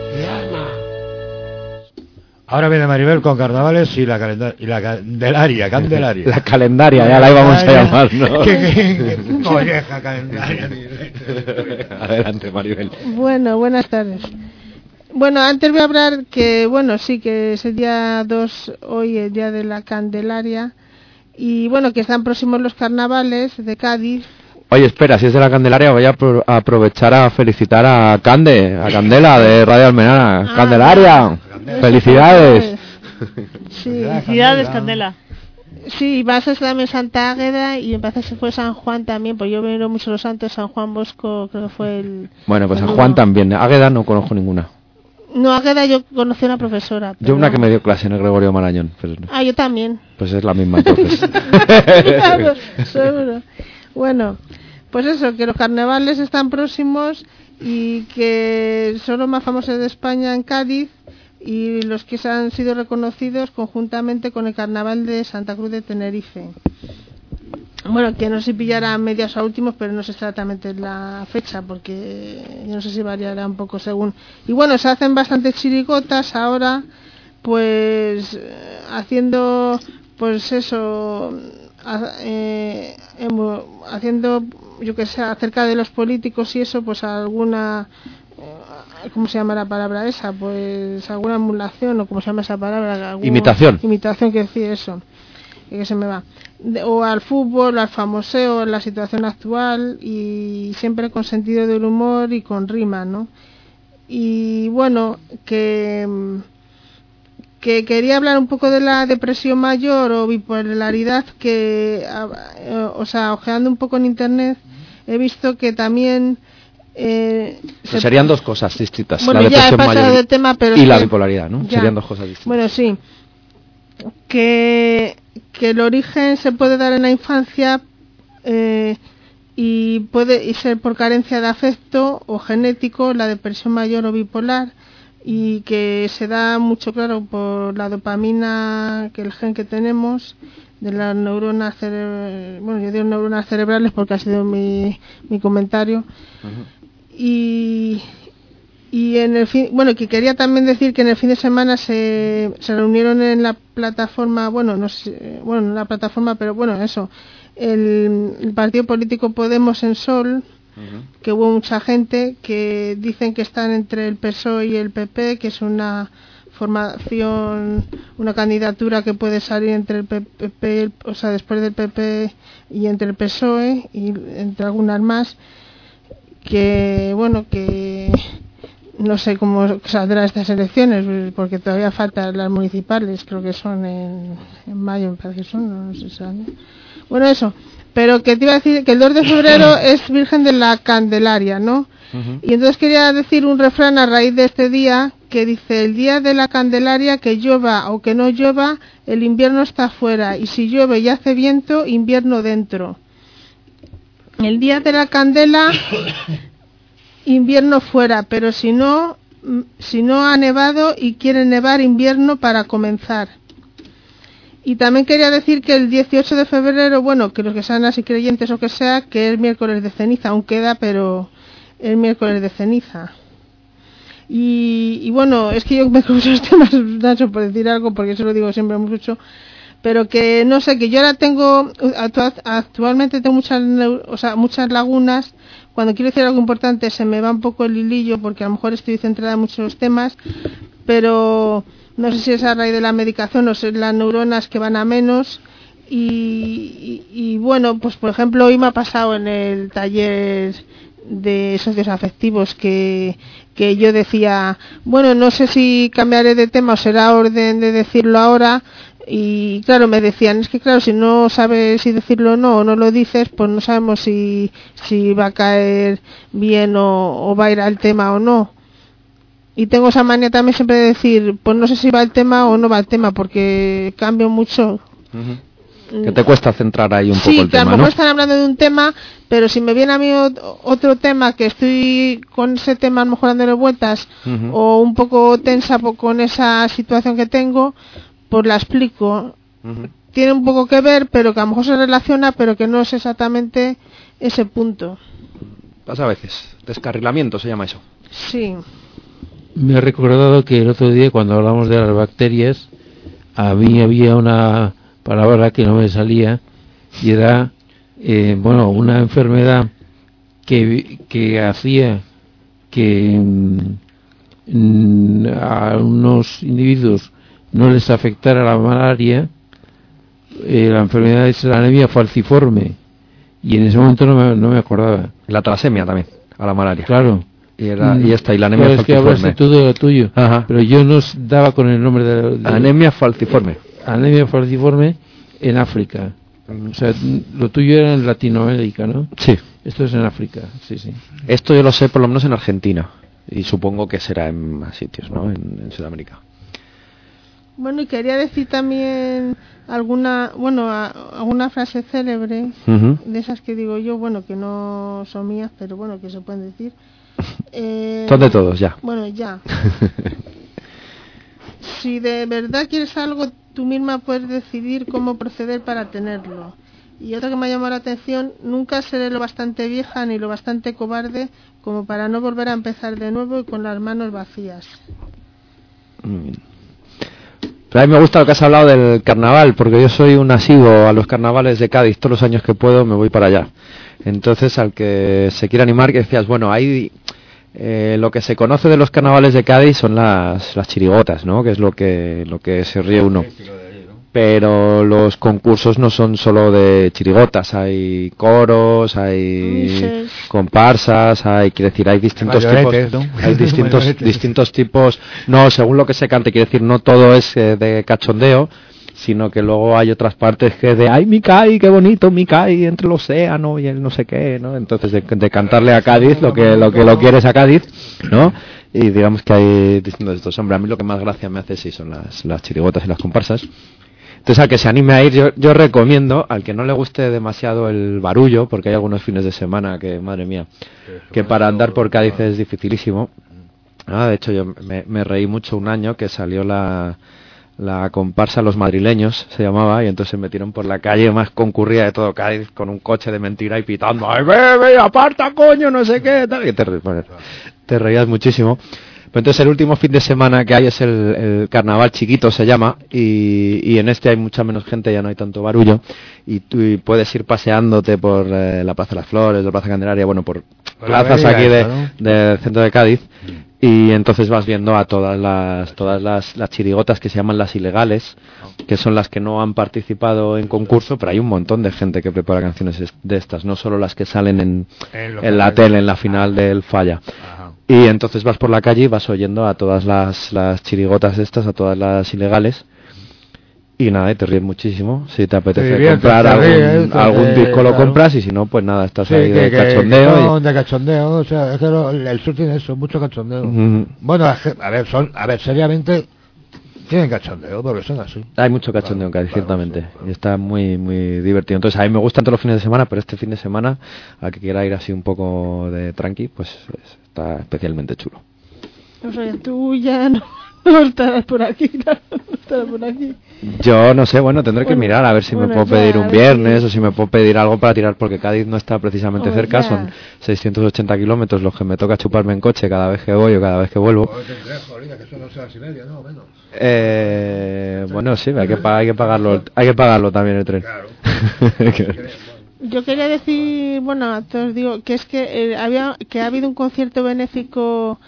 Mi alma. Ahora viene Maribel con carnavales y la Candelaria. La calendaria, ya la íbamos a llamar, ¿no? ¿Qué molleja calendaria? Adelante, Maribel. Bueno, buenas tardes. Bueno, antes voy a hablar que, bueno, sí, que es el día 2, hoy el día de la Candelaria, y bueno, que están próximos los carnavales de Cádiz. Oye, espera, si es de la Candelaria, voy a aprovechar a felicitar a Candela de Radio Almenara. ¡Candelaria! ¡Felicidades! Sí. Felicidades, Candela. Sí, va a ser también Santa Águeda y en paz se fue San Juan también, pues yo veo mucho los santos, San Juan Bosco creo que fue el... Bueno, pues San Juan también, Águeda no conozco ninguna. No, Águeda yo conocí a una profesora. Yo una que me dio clase en el Gregorio Marañón. Pero no. Ah, yo también. Pues es la misma entonces. Claro, seguro. Bueno, pues eso, que los carnavales están próximos y que son los más famosos de España en Cádiz y los que se han sido reconocidos conjuntamente con el carnaval de Santa Cruz de Tenerife. Bueno, que no sé si pillará medias a últimos, pero no sé exactamente la fecha, porque yo no sé si variará un poco según. Y bueno, se hacen bastantes chirigotas ahora, pues haciendo, pues eso, haciendo, yo que sé, acerca de los políticos y eso, pues alguna, ¿cómo se llama la palabra esa? Pues alguna emulación, o ¿cómo se llama esa palabra? Imitación, que decía eso, que se me va. O al fútbol, al famoseo, la situación actual, y siempre con sentido del humor y con rima, ¿no? Y bueno, que quería hablar un poco de la depresión mayor o bipolaridad, que, o sea, ojeando un poco en internet, he visto que también serían dos cosas distintas, bueno, la depresión mayor de tema, pero y la bipolaridad, ¿no? Serían dos cosas distintas. Bueno, sí, que el origen se puede dar en la infancia y puede ser por carencia de afecto o genético, la depresión mayor o bipolar, y que se da mucho, claro, por la dopamina, que el gen que tenemos de las neuronas cerebrales, bueno, yo digo neuronas cerebrales porque ha sido mi comentario. Y en el fin, bueno, que quería también decir que en el fin de semana se reunieron en la plataforma, bueno, no sé, bueno, no la plataforma, pero bueno, eso, el partido político Podemos en Sol, que hubo mucha gente que dicen que están entre el PSOE y el PP, que es una formación, una candidatura que puede salir entre el PP, o sea, después del PP y entre el PSOE y entre algunas más, que bueno, que no sé cómo saldrá estas elecciones, porque todavía faltan las municipales, creo que son en mayo, me parece que son, no sé si saben. Bueno, eso, pero que te iba a decir que el 2 de febrero es Virgen de la Candelaria, ¿no? Y entonces quería decir un refrán a raíz de este día, que dice: el día de la Candelaria, que llueva o que no llueva, el invierno está afuera, y si llueve y hace viento, invierno dentro. El día de la Candela, invierno fuera, pero si no ha nevado y quiere nevar, invierno para comenzar. Y también quería decir que el 18 de febrero, bueno, que los que sean así creyentes o que sea, que es miércoles de ceniza, aún queda, pero es miércoles de ceniza. Y bueno, es que yo me con esos temas, Nacho, por decir algo, porque eso lo digo siempre mucho, pero que no sé, que yo ahora tengo, actualmente tengo muchas lagunas. Cuando quiero decir algo importante se me va un poco el hilillo, porque a lo mejor estoy centrada en muchos temas, pero no sé si es a raíz de la medicación o si es las neuronas que van a menos. Y bueno, pues por ejemplo hoy me ha pasado en el taller de socios afectivos que yo decía, bueno, no sé si cambiaré de tema o será orden de decirlo ahora. Y claro, me decían, es que claro, si no sabes si decirlo o no lo dices, pues no sabemos si va a caer bien o va a ir al tema o no. Y tengo esa manía también siempre de decir, pues no sé si va el tema o no va el tema, porque cambio mucho. Que te cuesta centrar ahí un poco el tema, ¿no? Sí, que a lo mejor están hablando de un tema, pero si me viene a mí otro tema, que estoy con ese tema a lo mejor dándole vueltas, o un poco tensa con esa situación que tengo, pues la explico. Tiene un poco que ver, pero que a lo mejor se relaciona, pero que no es exactamente ese punto. Pasa a veces. Descarrilamiento se llama eso. Sí. me ha recordado que el otro día, cuando hablamos de las bacterias, a mí había una palabra que no me salía, y era, una enfermedad que hacía que a unos individuos no les afectara la malaria. La enfermedad es la anemia falciforme, y en ese momento no me acordaba. La talasemia también, a la malaria. Claro. Y la anemia falciforme. Es que hablaste tú de lo tuyo. Ajá. Pero yo no daba con el nombre de anemia falciforme. Anemia falciforme en África. O sea, lo tuyo era en Latinoamérica, ¿no? Sí. Esto es en África, sí. Esto yo lo sé por lo menos en Argentina, y supongo que será en más sitios, ¿no? En Sudamérica. Bueno, y quería decir también alguna frase célebre, de esas que digo yo, que no son mías, pero que se pueden decir. Son de todos, ya. Bueno, ya. Si de verdad quieres algo, tú misma puedes decidir cómo proceder para tenerlo. Y otra que me ha llamado la atención: nunca seré lo bastante vieja ni lo bastante cobarde como para no volver a empezar de nuevo y con las manos vacías. Pero a mí me gusta lo que has hablado del carnaval, porque yo soy un asiduo a los carnavales de Cádiz. Todos los años que puedo me voy para allá. Entonces, al que se quiera animar, que decías, hay lo que se conoce de los carnavales de Cádiz son las chirigotas, ¿no? Que es lo que se ríe uno. Pero los concursos no son solo de chirigotas, hay coros, hay comparsas, hay distintos tipos, ¿no? Hay distintos tipos, no, según lo que se cante, quiere decir, no todo es de cachondeo, sino que luego hay otras partes que de ¡ay, Mikai, qué bonito Mikai entre el océano y el no sé qué!, ¿no? Entonces de cantarle a Cádiz lo que lo quieres a Cádiz, ¿no? Y digamos que hay distintos estos. Hombre, a mí lo que más gracia me hace sí son las chirigotas y las comparsas. Entonces, al que se anime a ir, yo recomiendo, al que no le guste demasiado el barullo, porque hay algunos fines de semana que, madre mía, que para andar por Cádiz es dificilísimo. De hecho, yo me reí mucho un año que salió la comparsa Los Madrileños, se llamaba, y entonces se metieron por la calle más concurrida de todo Cádiz con un coche de mentira y pitando ¡ay, bebe, aparta, coño, no sé qué! Tal, y te reías muchísimo. Pero entonces el último fin de semana que hay es el carnaval chiquito, se llama, y en este hay mucha menos gente, ya no hay tanto barullo, y tú puedes ir paseándote por la Plaza de las Flores, la Plaza Candelaria, por plazas aquí del centro de Cádiz, y entonces vas viendo a todas las chirigotas que se llaman las ilegales, que son las que no han participado en concurso, pero hay un montón de gente que prepara canciones de estas, no solo las que salen en la tele, en la final del Falla. Y entonces vas por la calle y vas oyendo a todas las chirigotas estas, a todas las ilegales, y nada, y te ríes muchísimo. Si te apetece comprar algún disco lo compras, y si no, pues nada, estás ahí de cachondeo. De cachondeo, o sea, es que el sur tiene eso, mucho cachondeo. Bueno, a ver, seriamente, tienen cachondeo, porque son así. Hay mucho cachondeo en Cádiz, ciertamente, y está muy muy divertido. Entonces, a mí me gustan todos los fines de semana, pero este fin de semana, al que quiera ir así un poco de tranqui, pues está especialmente chulo. O sea, tú ya no estarás por aquí, Yo no sé, tendré que mirar a ver si me puedo pedir un viernes o si me puedo pedir algo para tirar, porque Cádiz no está precisamente cerca, son 680 kilómetros los que me toca chuparme en coche cada vez que voy o cada vez que vuelvo. Sí, hay que pagarlo también el tren. Claro. Yo quería decir, te os digo, que es que ha habido un concierto benéfico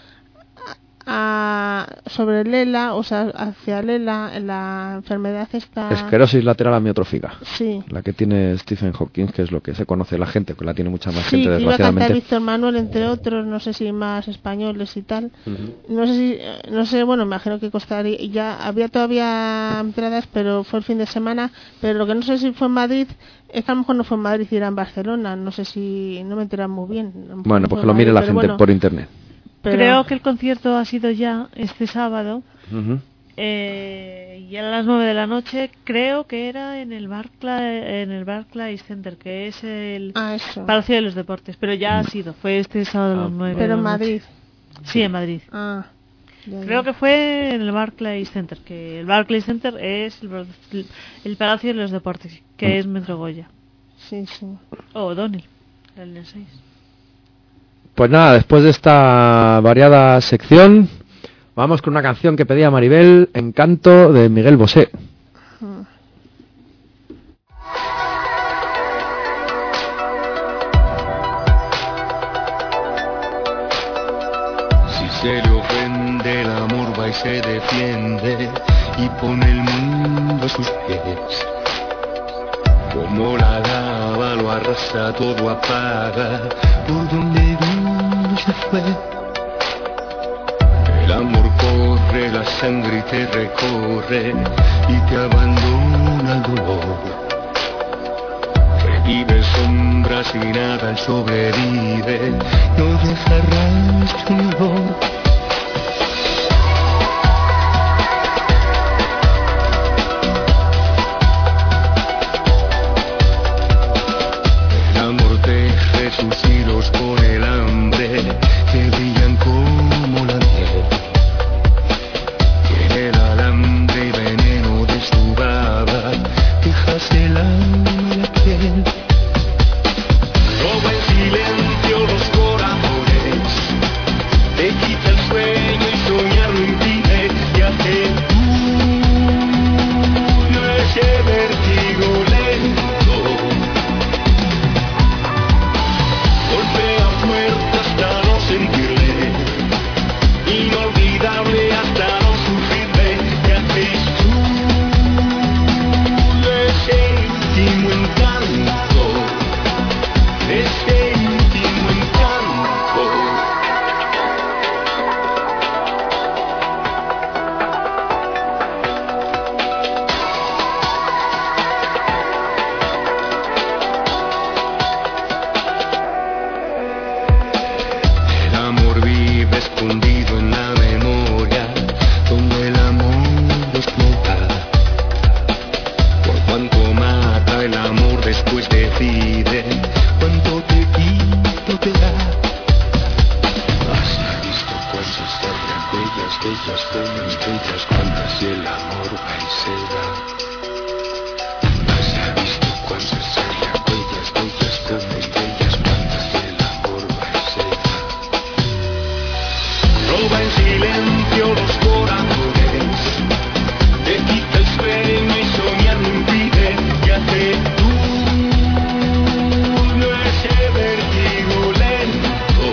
sobre Lela, o sea, hacia Lela, la enfermedad esta... Esclerosis lateral amiotrófica. Sí. La que tiene Stephen Hawking, que es lo que se conoce la gente, que la tiene mucha más gente, desgraciadamente. Sí, iba a cantar Víctor Manuel, entre otros, no sé si más españoles y tal. No sé, me imagino que costaría, ya había todavía entradas, pero fue el fin de semana, pero lo que no sé si fue en Madrid, es que a lo mejor no fue en Madrid y era en Barcelona, no sé si, no me enteran muy bien. Pues que lo mire la gente por internet. Pero... Creo que el concierto ha sido ya este sábado, y a las 9 de la noche, creo que era en el Barclays Center, que es el Palacio de los Deportes, pero ya ha sido, fue este sábado a las 9 pero de la en Madrid. Noche. Sí, en Madrid. Creo que fue en el Barclays Center, que el Barclays Center es el Palacio de los Deportes, que es Metro Goya. Sí. O O'Donnell, el 6. Pues nada, después de esta variada sección, Vamos con una canción que pedía Maribel, Encanto, de Miguel Bosé. Si se le ofende, el amor va y se defiende y pone el mundo a sus pies. Como la lava lo arrasa, todo apaga, por donde vino se fue. El amor corre, la sangre te recorre y te abandona el dolor. Revive sombras y nada, él sobrevive, no deja rastro ni olor. Sus hilos con el hambre que brillan como la miel. Tiene el alambre y veneno de su baba, dejas el alma en la piel. Roba en silencio los corazones, te quita el sueño y soñar lo impide, y hace tuyo ese vértigo lento. Golpea fuerte hasta no sentirle, inolvidable hasta no sufrirle, que haces tú ese íntimo encanto, ese íntimo encanto. Escondido en la memoria, donde el amor explota. Por cuanto mata el amor después decide, cuánto te quito te da. Has visto cosas tan bellas, bellas, buenas, bellas, cuantas y el amor va y se va. Has visto cosas tan bellas, bellas, buenas, bellas, cuantas y el amor va y se va. Roba en silencio los corazones, te quita el sueño y soñar no impide, y hace tuyo ese vértigo lento.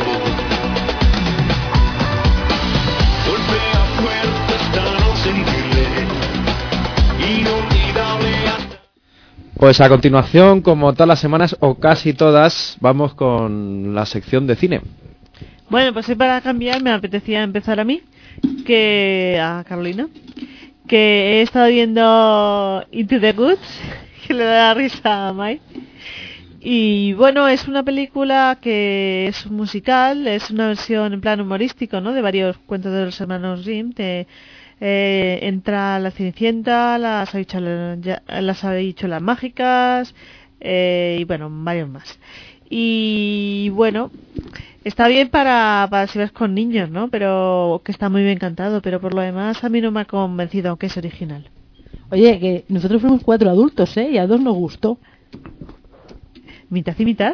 Golpea fuerte hasta no sentirle, inolvidable hasta... Pues a continuación, como todas las semanas, o casi todas, vamos con la sección de cine. Bueno, pues para cambiar me apetecía empezar a mí, a Carolina, que he estado viendo Into the Woods, que le da risa a Mike. Y bueno, es una película que es un musical, es una versión en plan humorístico, ¿no? De varios cuentos de los hermanos Grimm. Entra la Cenicienta, las habichuelas mágicas, y bueno, varios más. Y bueno, está bien para si vas con niños, ¿no? Pero que está muy bien cantado, pero por lo demás a mí no me ha convencido, aunque es original. Oye, que nosotros fuimos 4 adultos, ¿eh? Y a 2 nos gustó. ¿Mitad y mitad?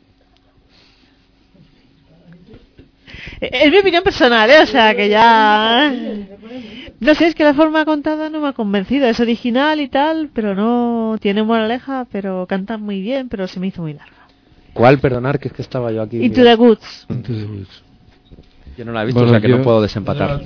Es mi opinión personal, ¿eh? O sea, que ya... No sé, es que la forma contada no me ha convencido. Es original y tal, pero no... Tiene moraleja, pero canta muy bien, pero se me hizo muy larga. ¿Cuál? Perdonar, que es que estaba yo aquí. Into the Woods. Into the Woods. Yo no la he visto, o sea que no puedo desempatar.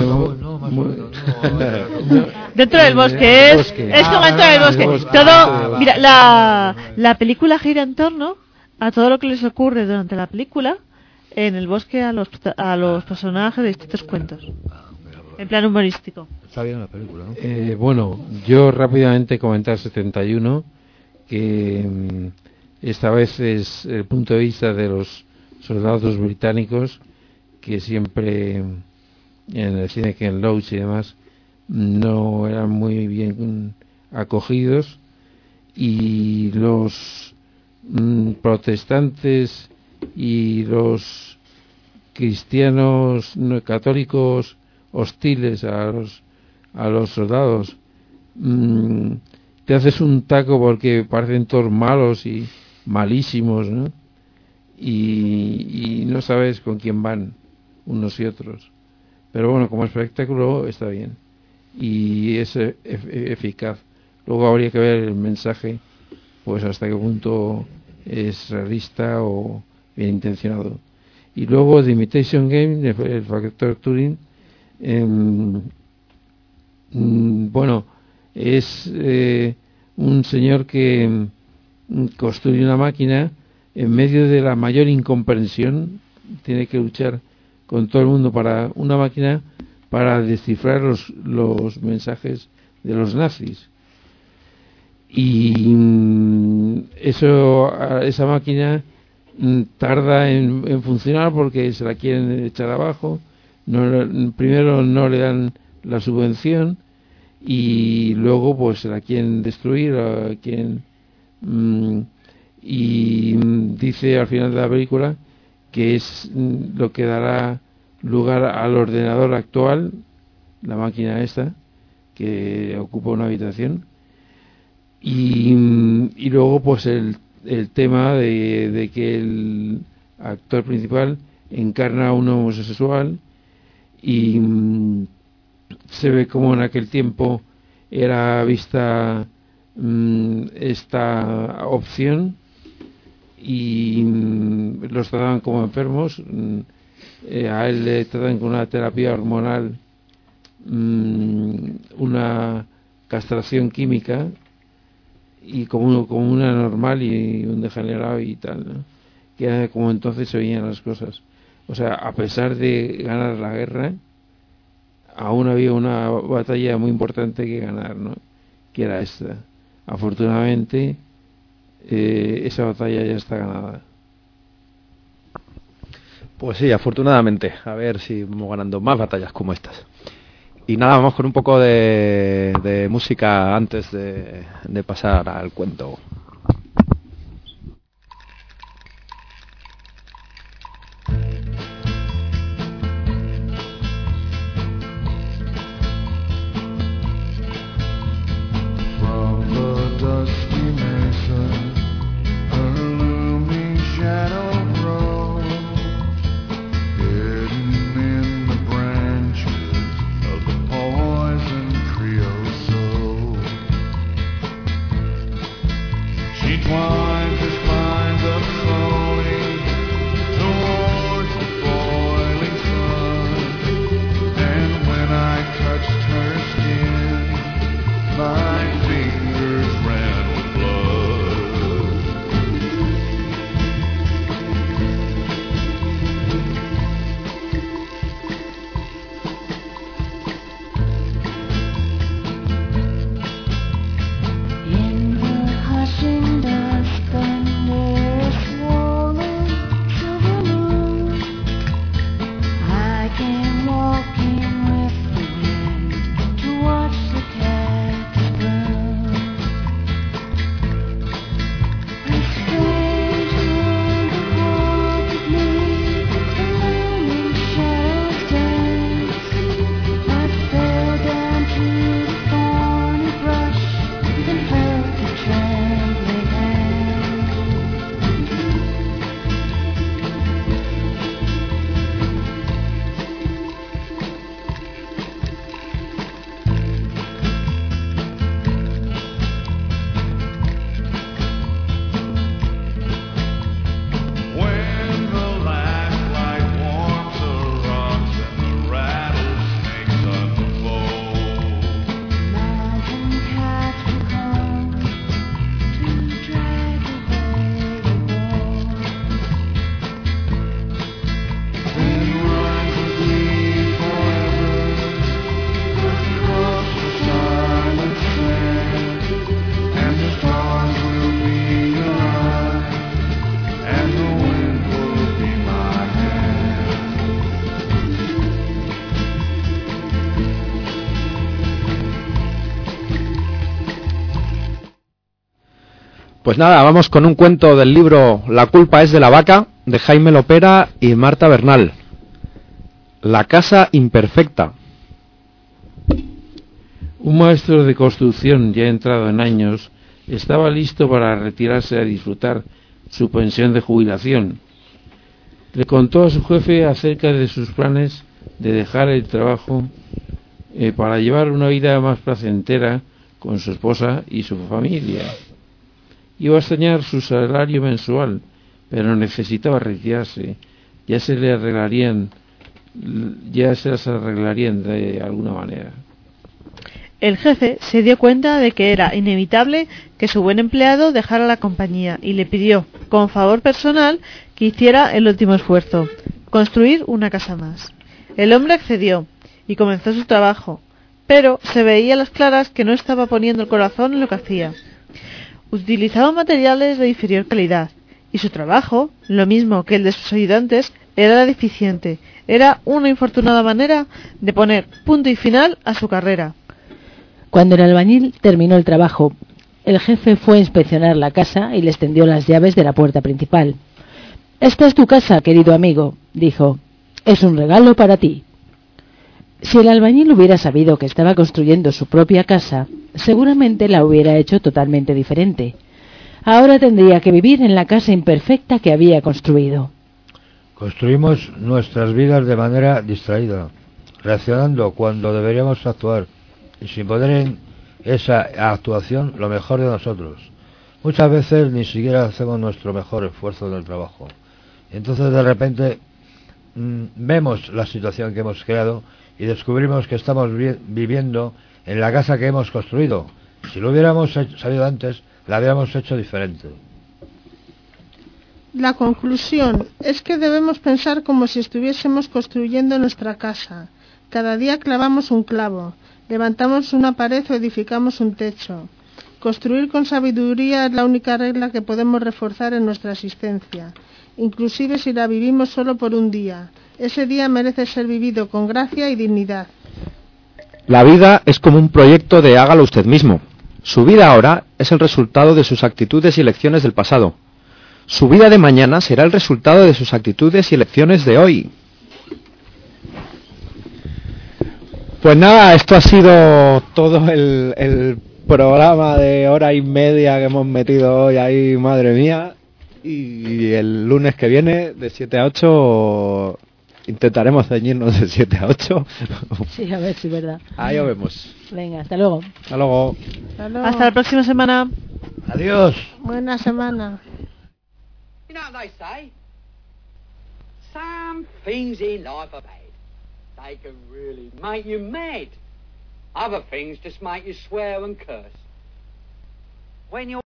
Dentro del bosque es como dentro del bosque. Todo, mira, la película gira en torno a todo lo que les ocurre durante la película en el bosque a los personajes de distintos cuentos. En plan humorístico. Está bien la película, ¿no? Bueno, yo rápidamente comentar 71, que esta vez es el punto de vista de los soldados británicos, que siempre en el cine Ken Loach y demás no eran muy bien acogidos, y los protestantes y los cristianos católicos hostiles a los soldados, te haces un taco porque parecen todos malos y malísimos, ¿no? Y no sabes con quién van unos y otros. Pero bueno, como espectáculo está bien y es eficaz. Luego habría que ver el mensaje, pues hasta qué punto es realista o bien intencionado. Y luego The Imitation Game, el factor Turing, bueno, es un señor que construye una máquina en medio de la mayor incomprensión. Tiene que luchar con todo el mundo para una máquina para descifrar los mensajes de los nazis. Y esa máquina tarda en funcionar porque se la quieren echar abajo. Primero no le dan la subvención y luego pues se la quieren destruir, y dice al final de la película que es lo que dará lugar al ordenador actual, la máquina esta que ocupa una habitación, y luego pues el tema de que el actor principal encarna a un homosexual y se ve como en aquel tiempo era vista esta opción y los trataban como enfermos. A él le tratan con una terapia hormonal, una castración química, y como una normal y un degenerado y tal, ¿no? Que era como entonces se veían las cosas. O sea, a pesar de ganar la guerra, aún había una batalla muy importante que ganar, ¿no? Que era esta. Afortunadamente, esa batalla ya está ganada. Pues sí, afortunadamente. A ver si vamos ganando más batallas como estas. Y nada, vamos con un poco de música antes de pasar al cuento. Pues nada, vamos con un cuento del libro La culpa es de la vaca, de Jaime Lopera y Marta Bernal. La casa imperfecta. Un maestro de construcción ya entrado en años estaba listo para retirarse a disfrutar su pensión de jubilación. Le contó a su jefe acerca de sus planes de dejar el trabajo para llevar una vida más placentera con su esposa y su familia. Iba a extrañar su salario mensual, pero necesitaba retirarse. Ya se las arreglarían de alguna manera. El jefe se dio cuenta de que era inevitable que su buen empleado dejara la compañía y le pidió, con favor personal, que hiciera el último esfuerzo, construir una casa más. El hombre accedió y comenzó su trabajo, pero se veía a las claras que no estaba poniendo el corazón en lo que hacía. Utilizaba materiales de inferior calidad y su trabajo, lo mismo que el de sus ayudantes, era deficiente. Era una infortunada manera de poner punto y final a su carrera. Cuando el albañil terminó el trabajo, el jefe fue a inspeccionar la casa y le extendió las llaves de la puerta principal. «Esta es tu casa, querido amigo», dijo. «Es un regalo para ti». Si el albañil hubiera sabido que estaba construyendo su propia casa, seguramente la hubiera hecho totalmente diferente. Ahora tendría que vivir en la casa imperfecta que había construido. Construimos nuestras vidas de manera distraída, reaccionando cuando deberíamos actuar y sin poner en esa actuación lo mejor de nosotros. Muchas veces ni siquiera hacemos nuestro mejor esfuerzo en el trabajo. Entonces de repente vemos la situación que hemos creado y descubrimos que estamos viviendo en la casa que hemos construido. Si lo hubiéramos sabido antes, la habríamos hecho diferente. La conclusión es que debemos pensar como si estuviésemos construyendo nuestra casa. Cada día clavamos un clavo, levantamos una pared o edificamos un techo. Construir con sabiduría es la única regla que podemos reforzar en nuestra existencia, inclusive si la vivimos solo por un día. Ese día merece ser vivido con gracia y dignidad. La vida es como un proyecto de hágalo usted mismo. Su vida ahora es el resultado de sus actitudes y elecciones del pasado. Su vida de mañana será el resultado de sus actitudes y elecciones de hoy. Pues nada, esto ha sido todo el programa de hora y media que hemos metido hoy ahí, madre mía. Y el lunes que viene, de 7 a 8, intentaremos ceñirnos de 7 a 8. Sí, a ver si es verdad. Ahí os vemos. Venga, hasta luego. Hasta luego. Hasta la próxima semana. Adiós. Buena semana. You know what they say? Some things in life are bad. They can really make you mad. Other things just make you swear and curse. When you're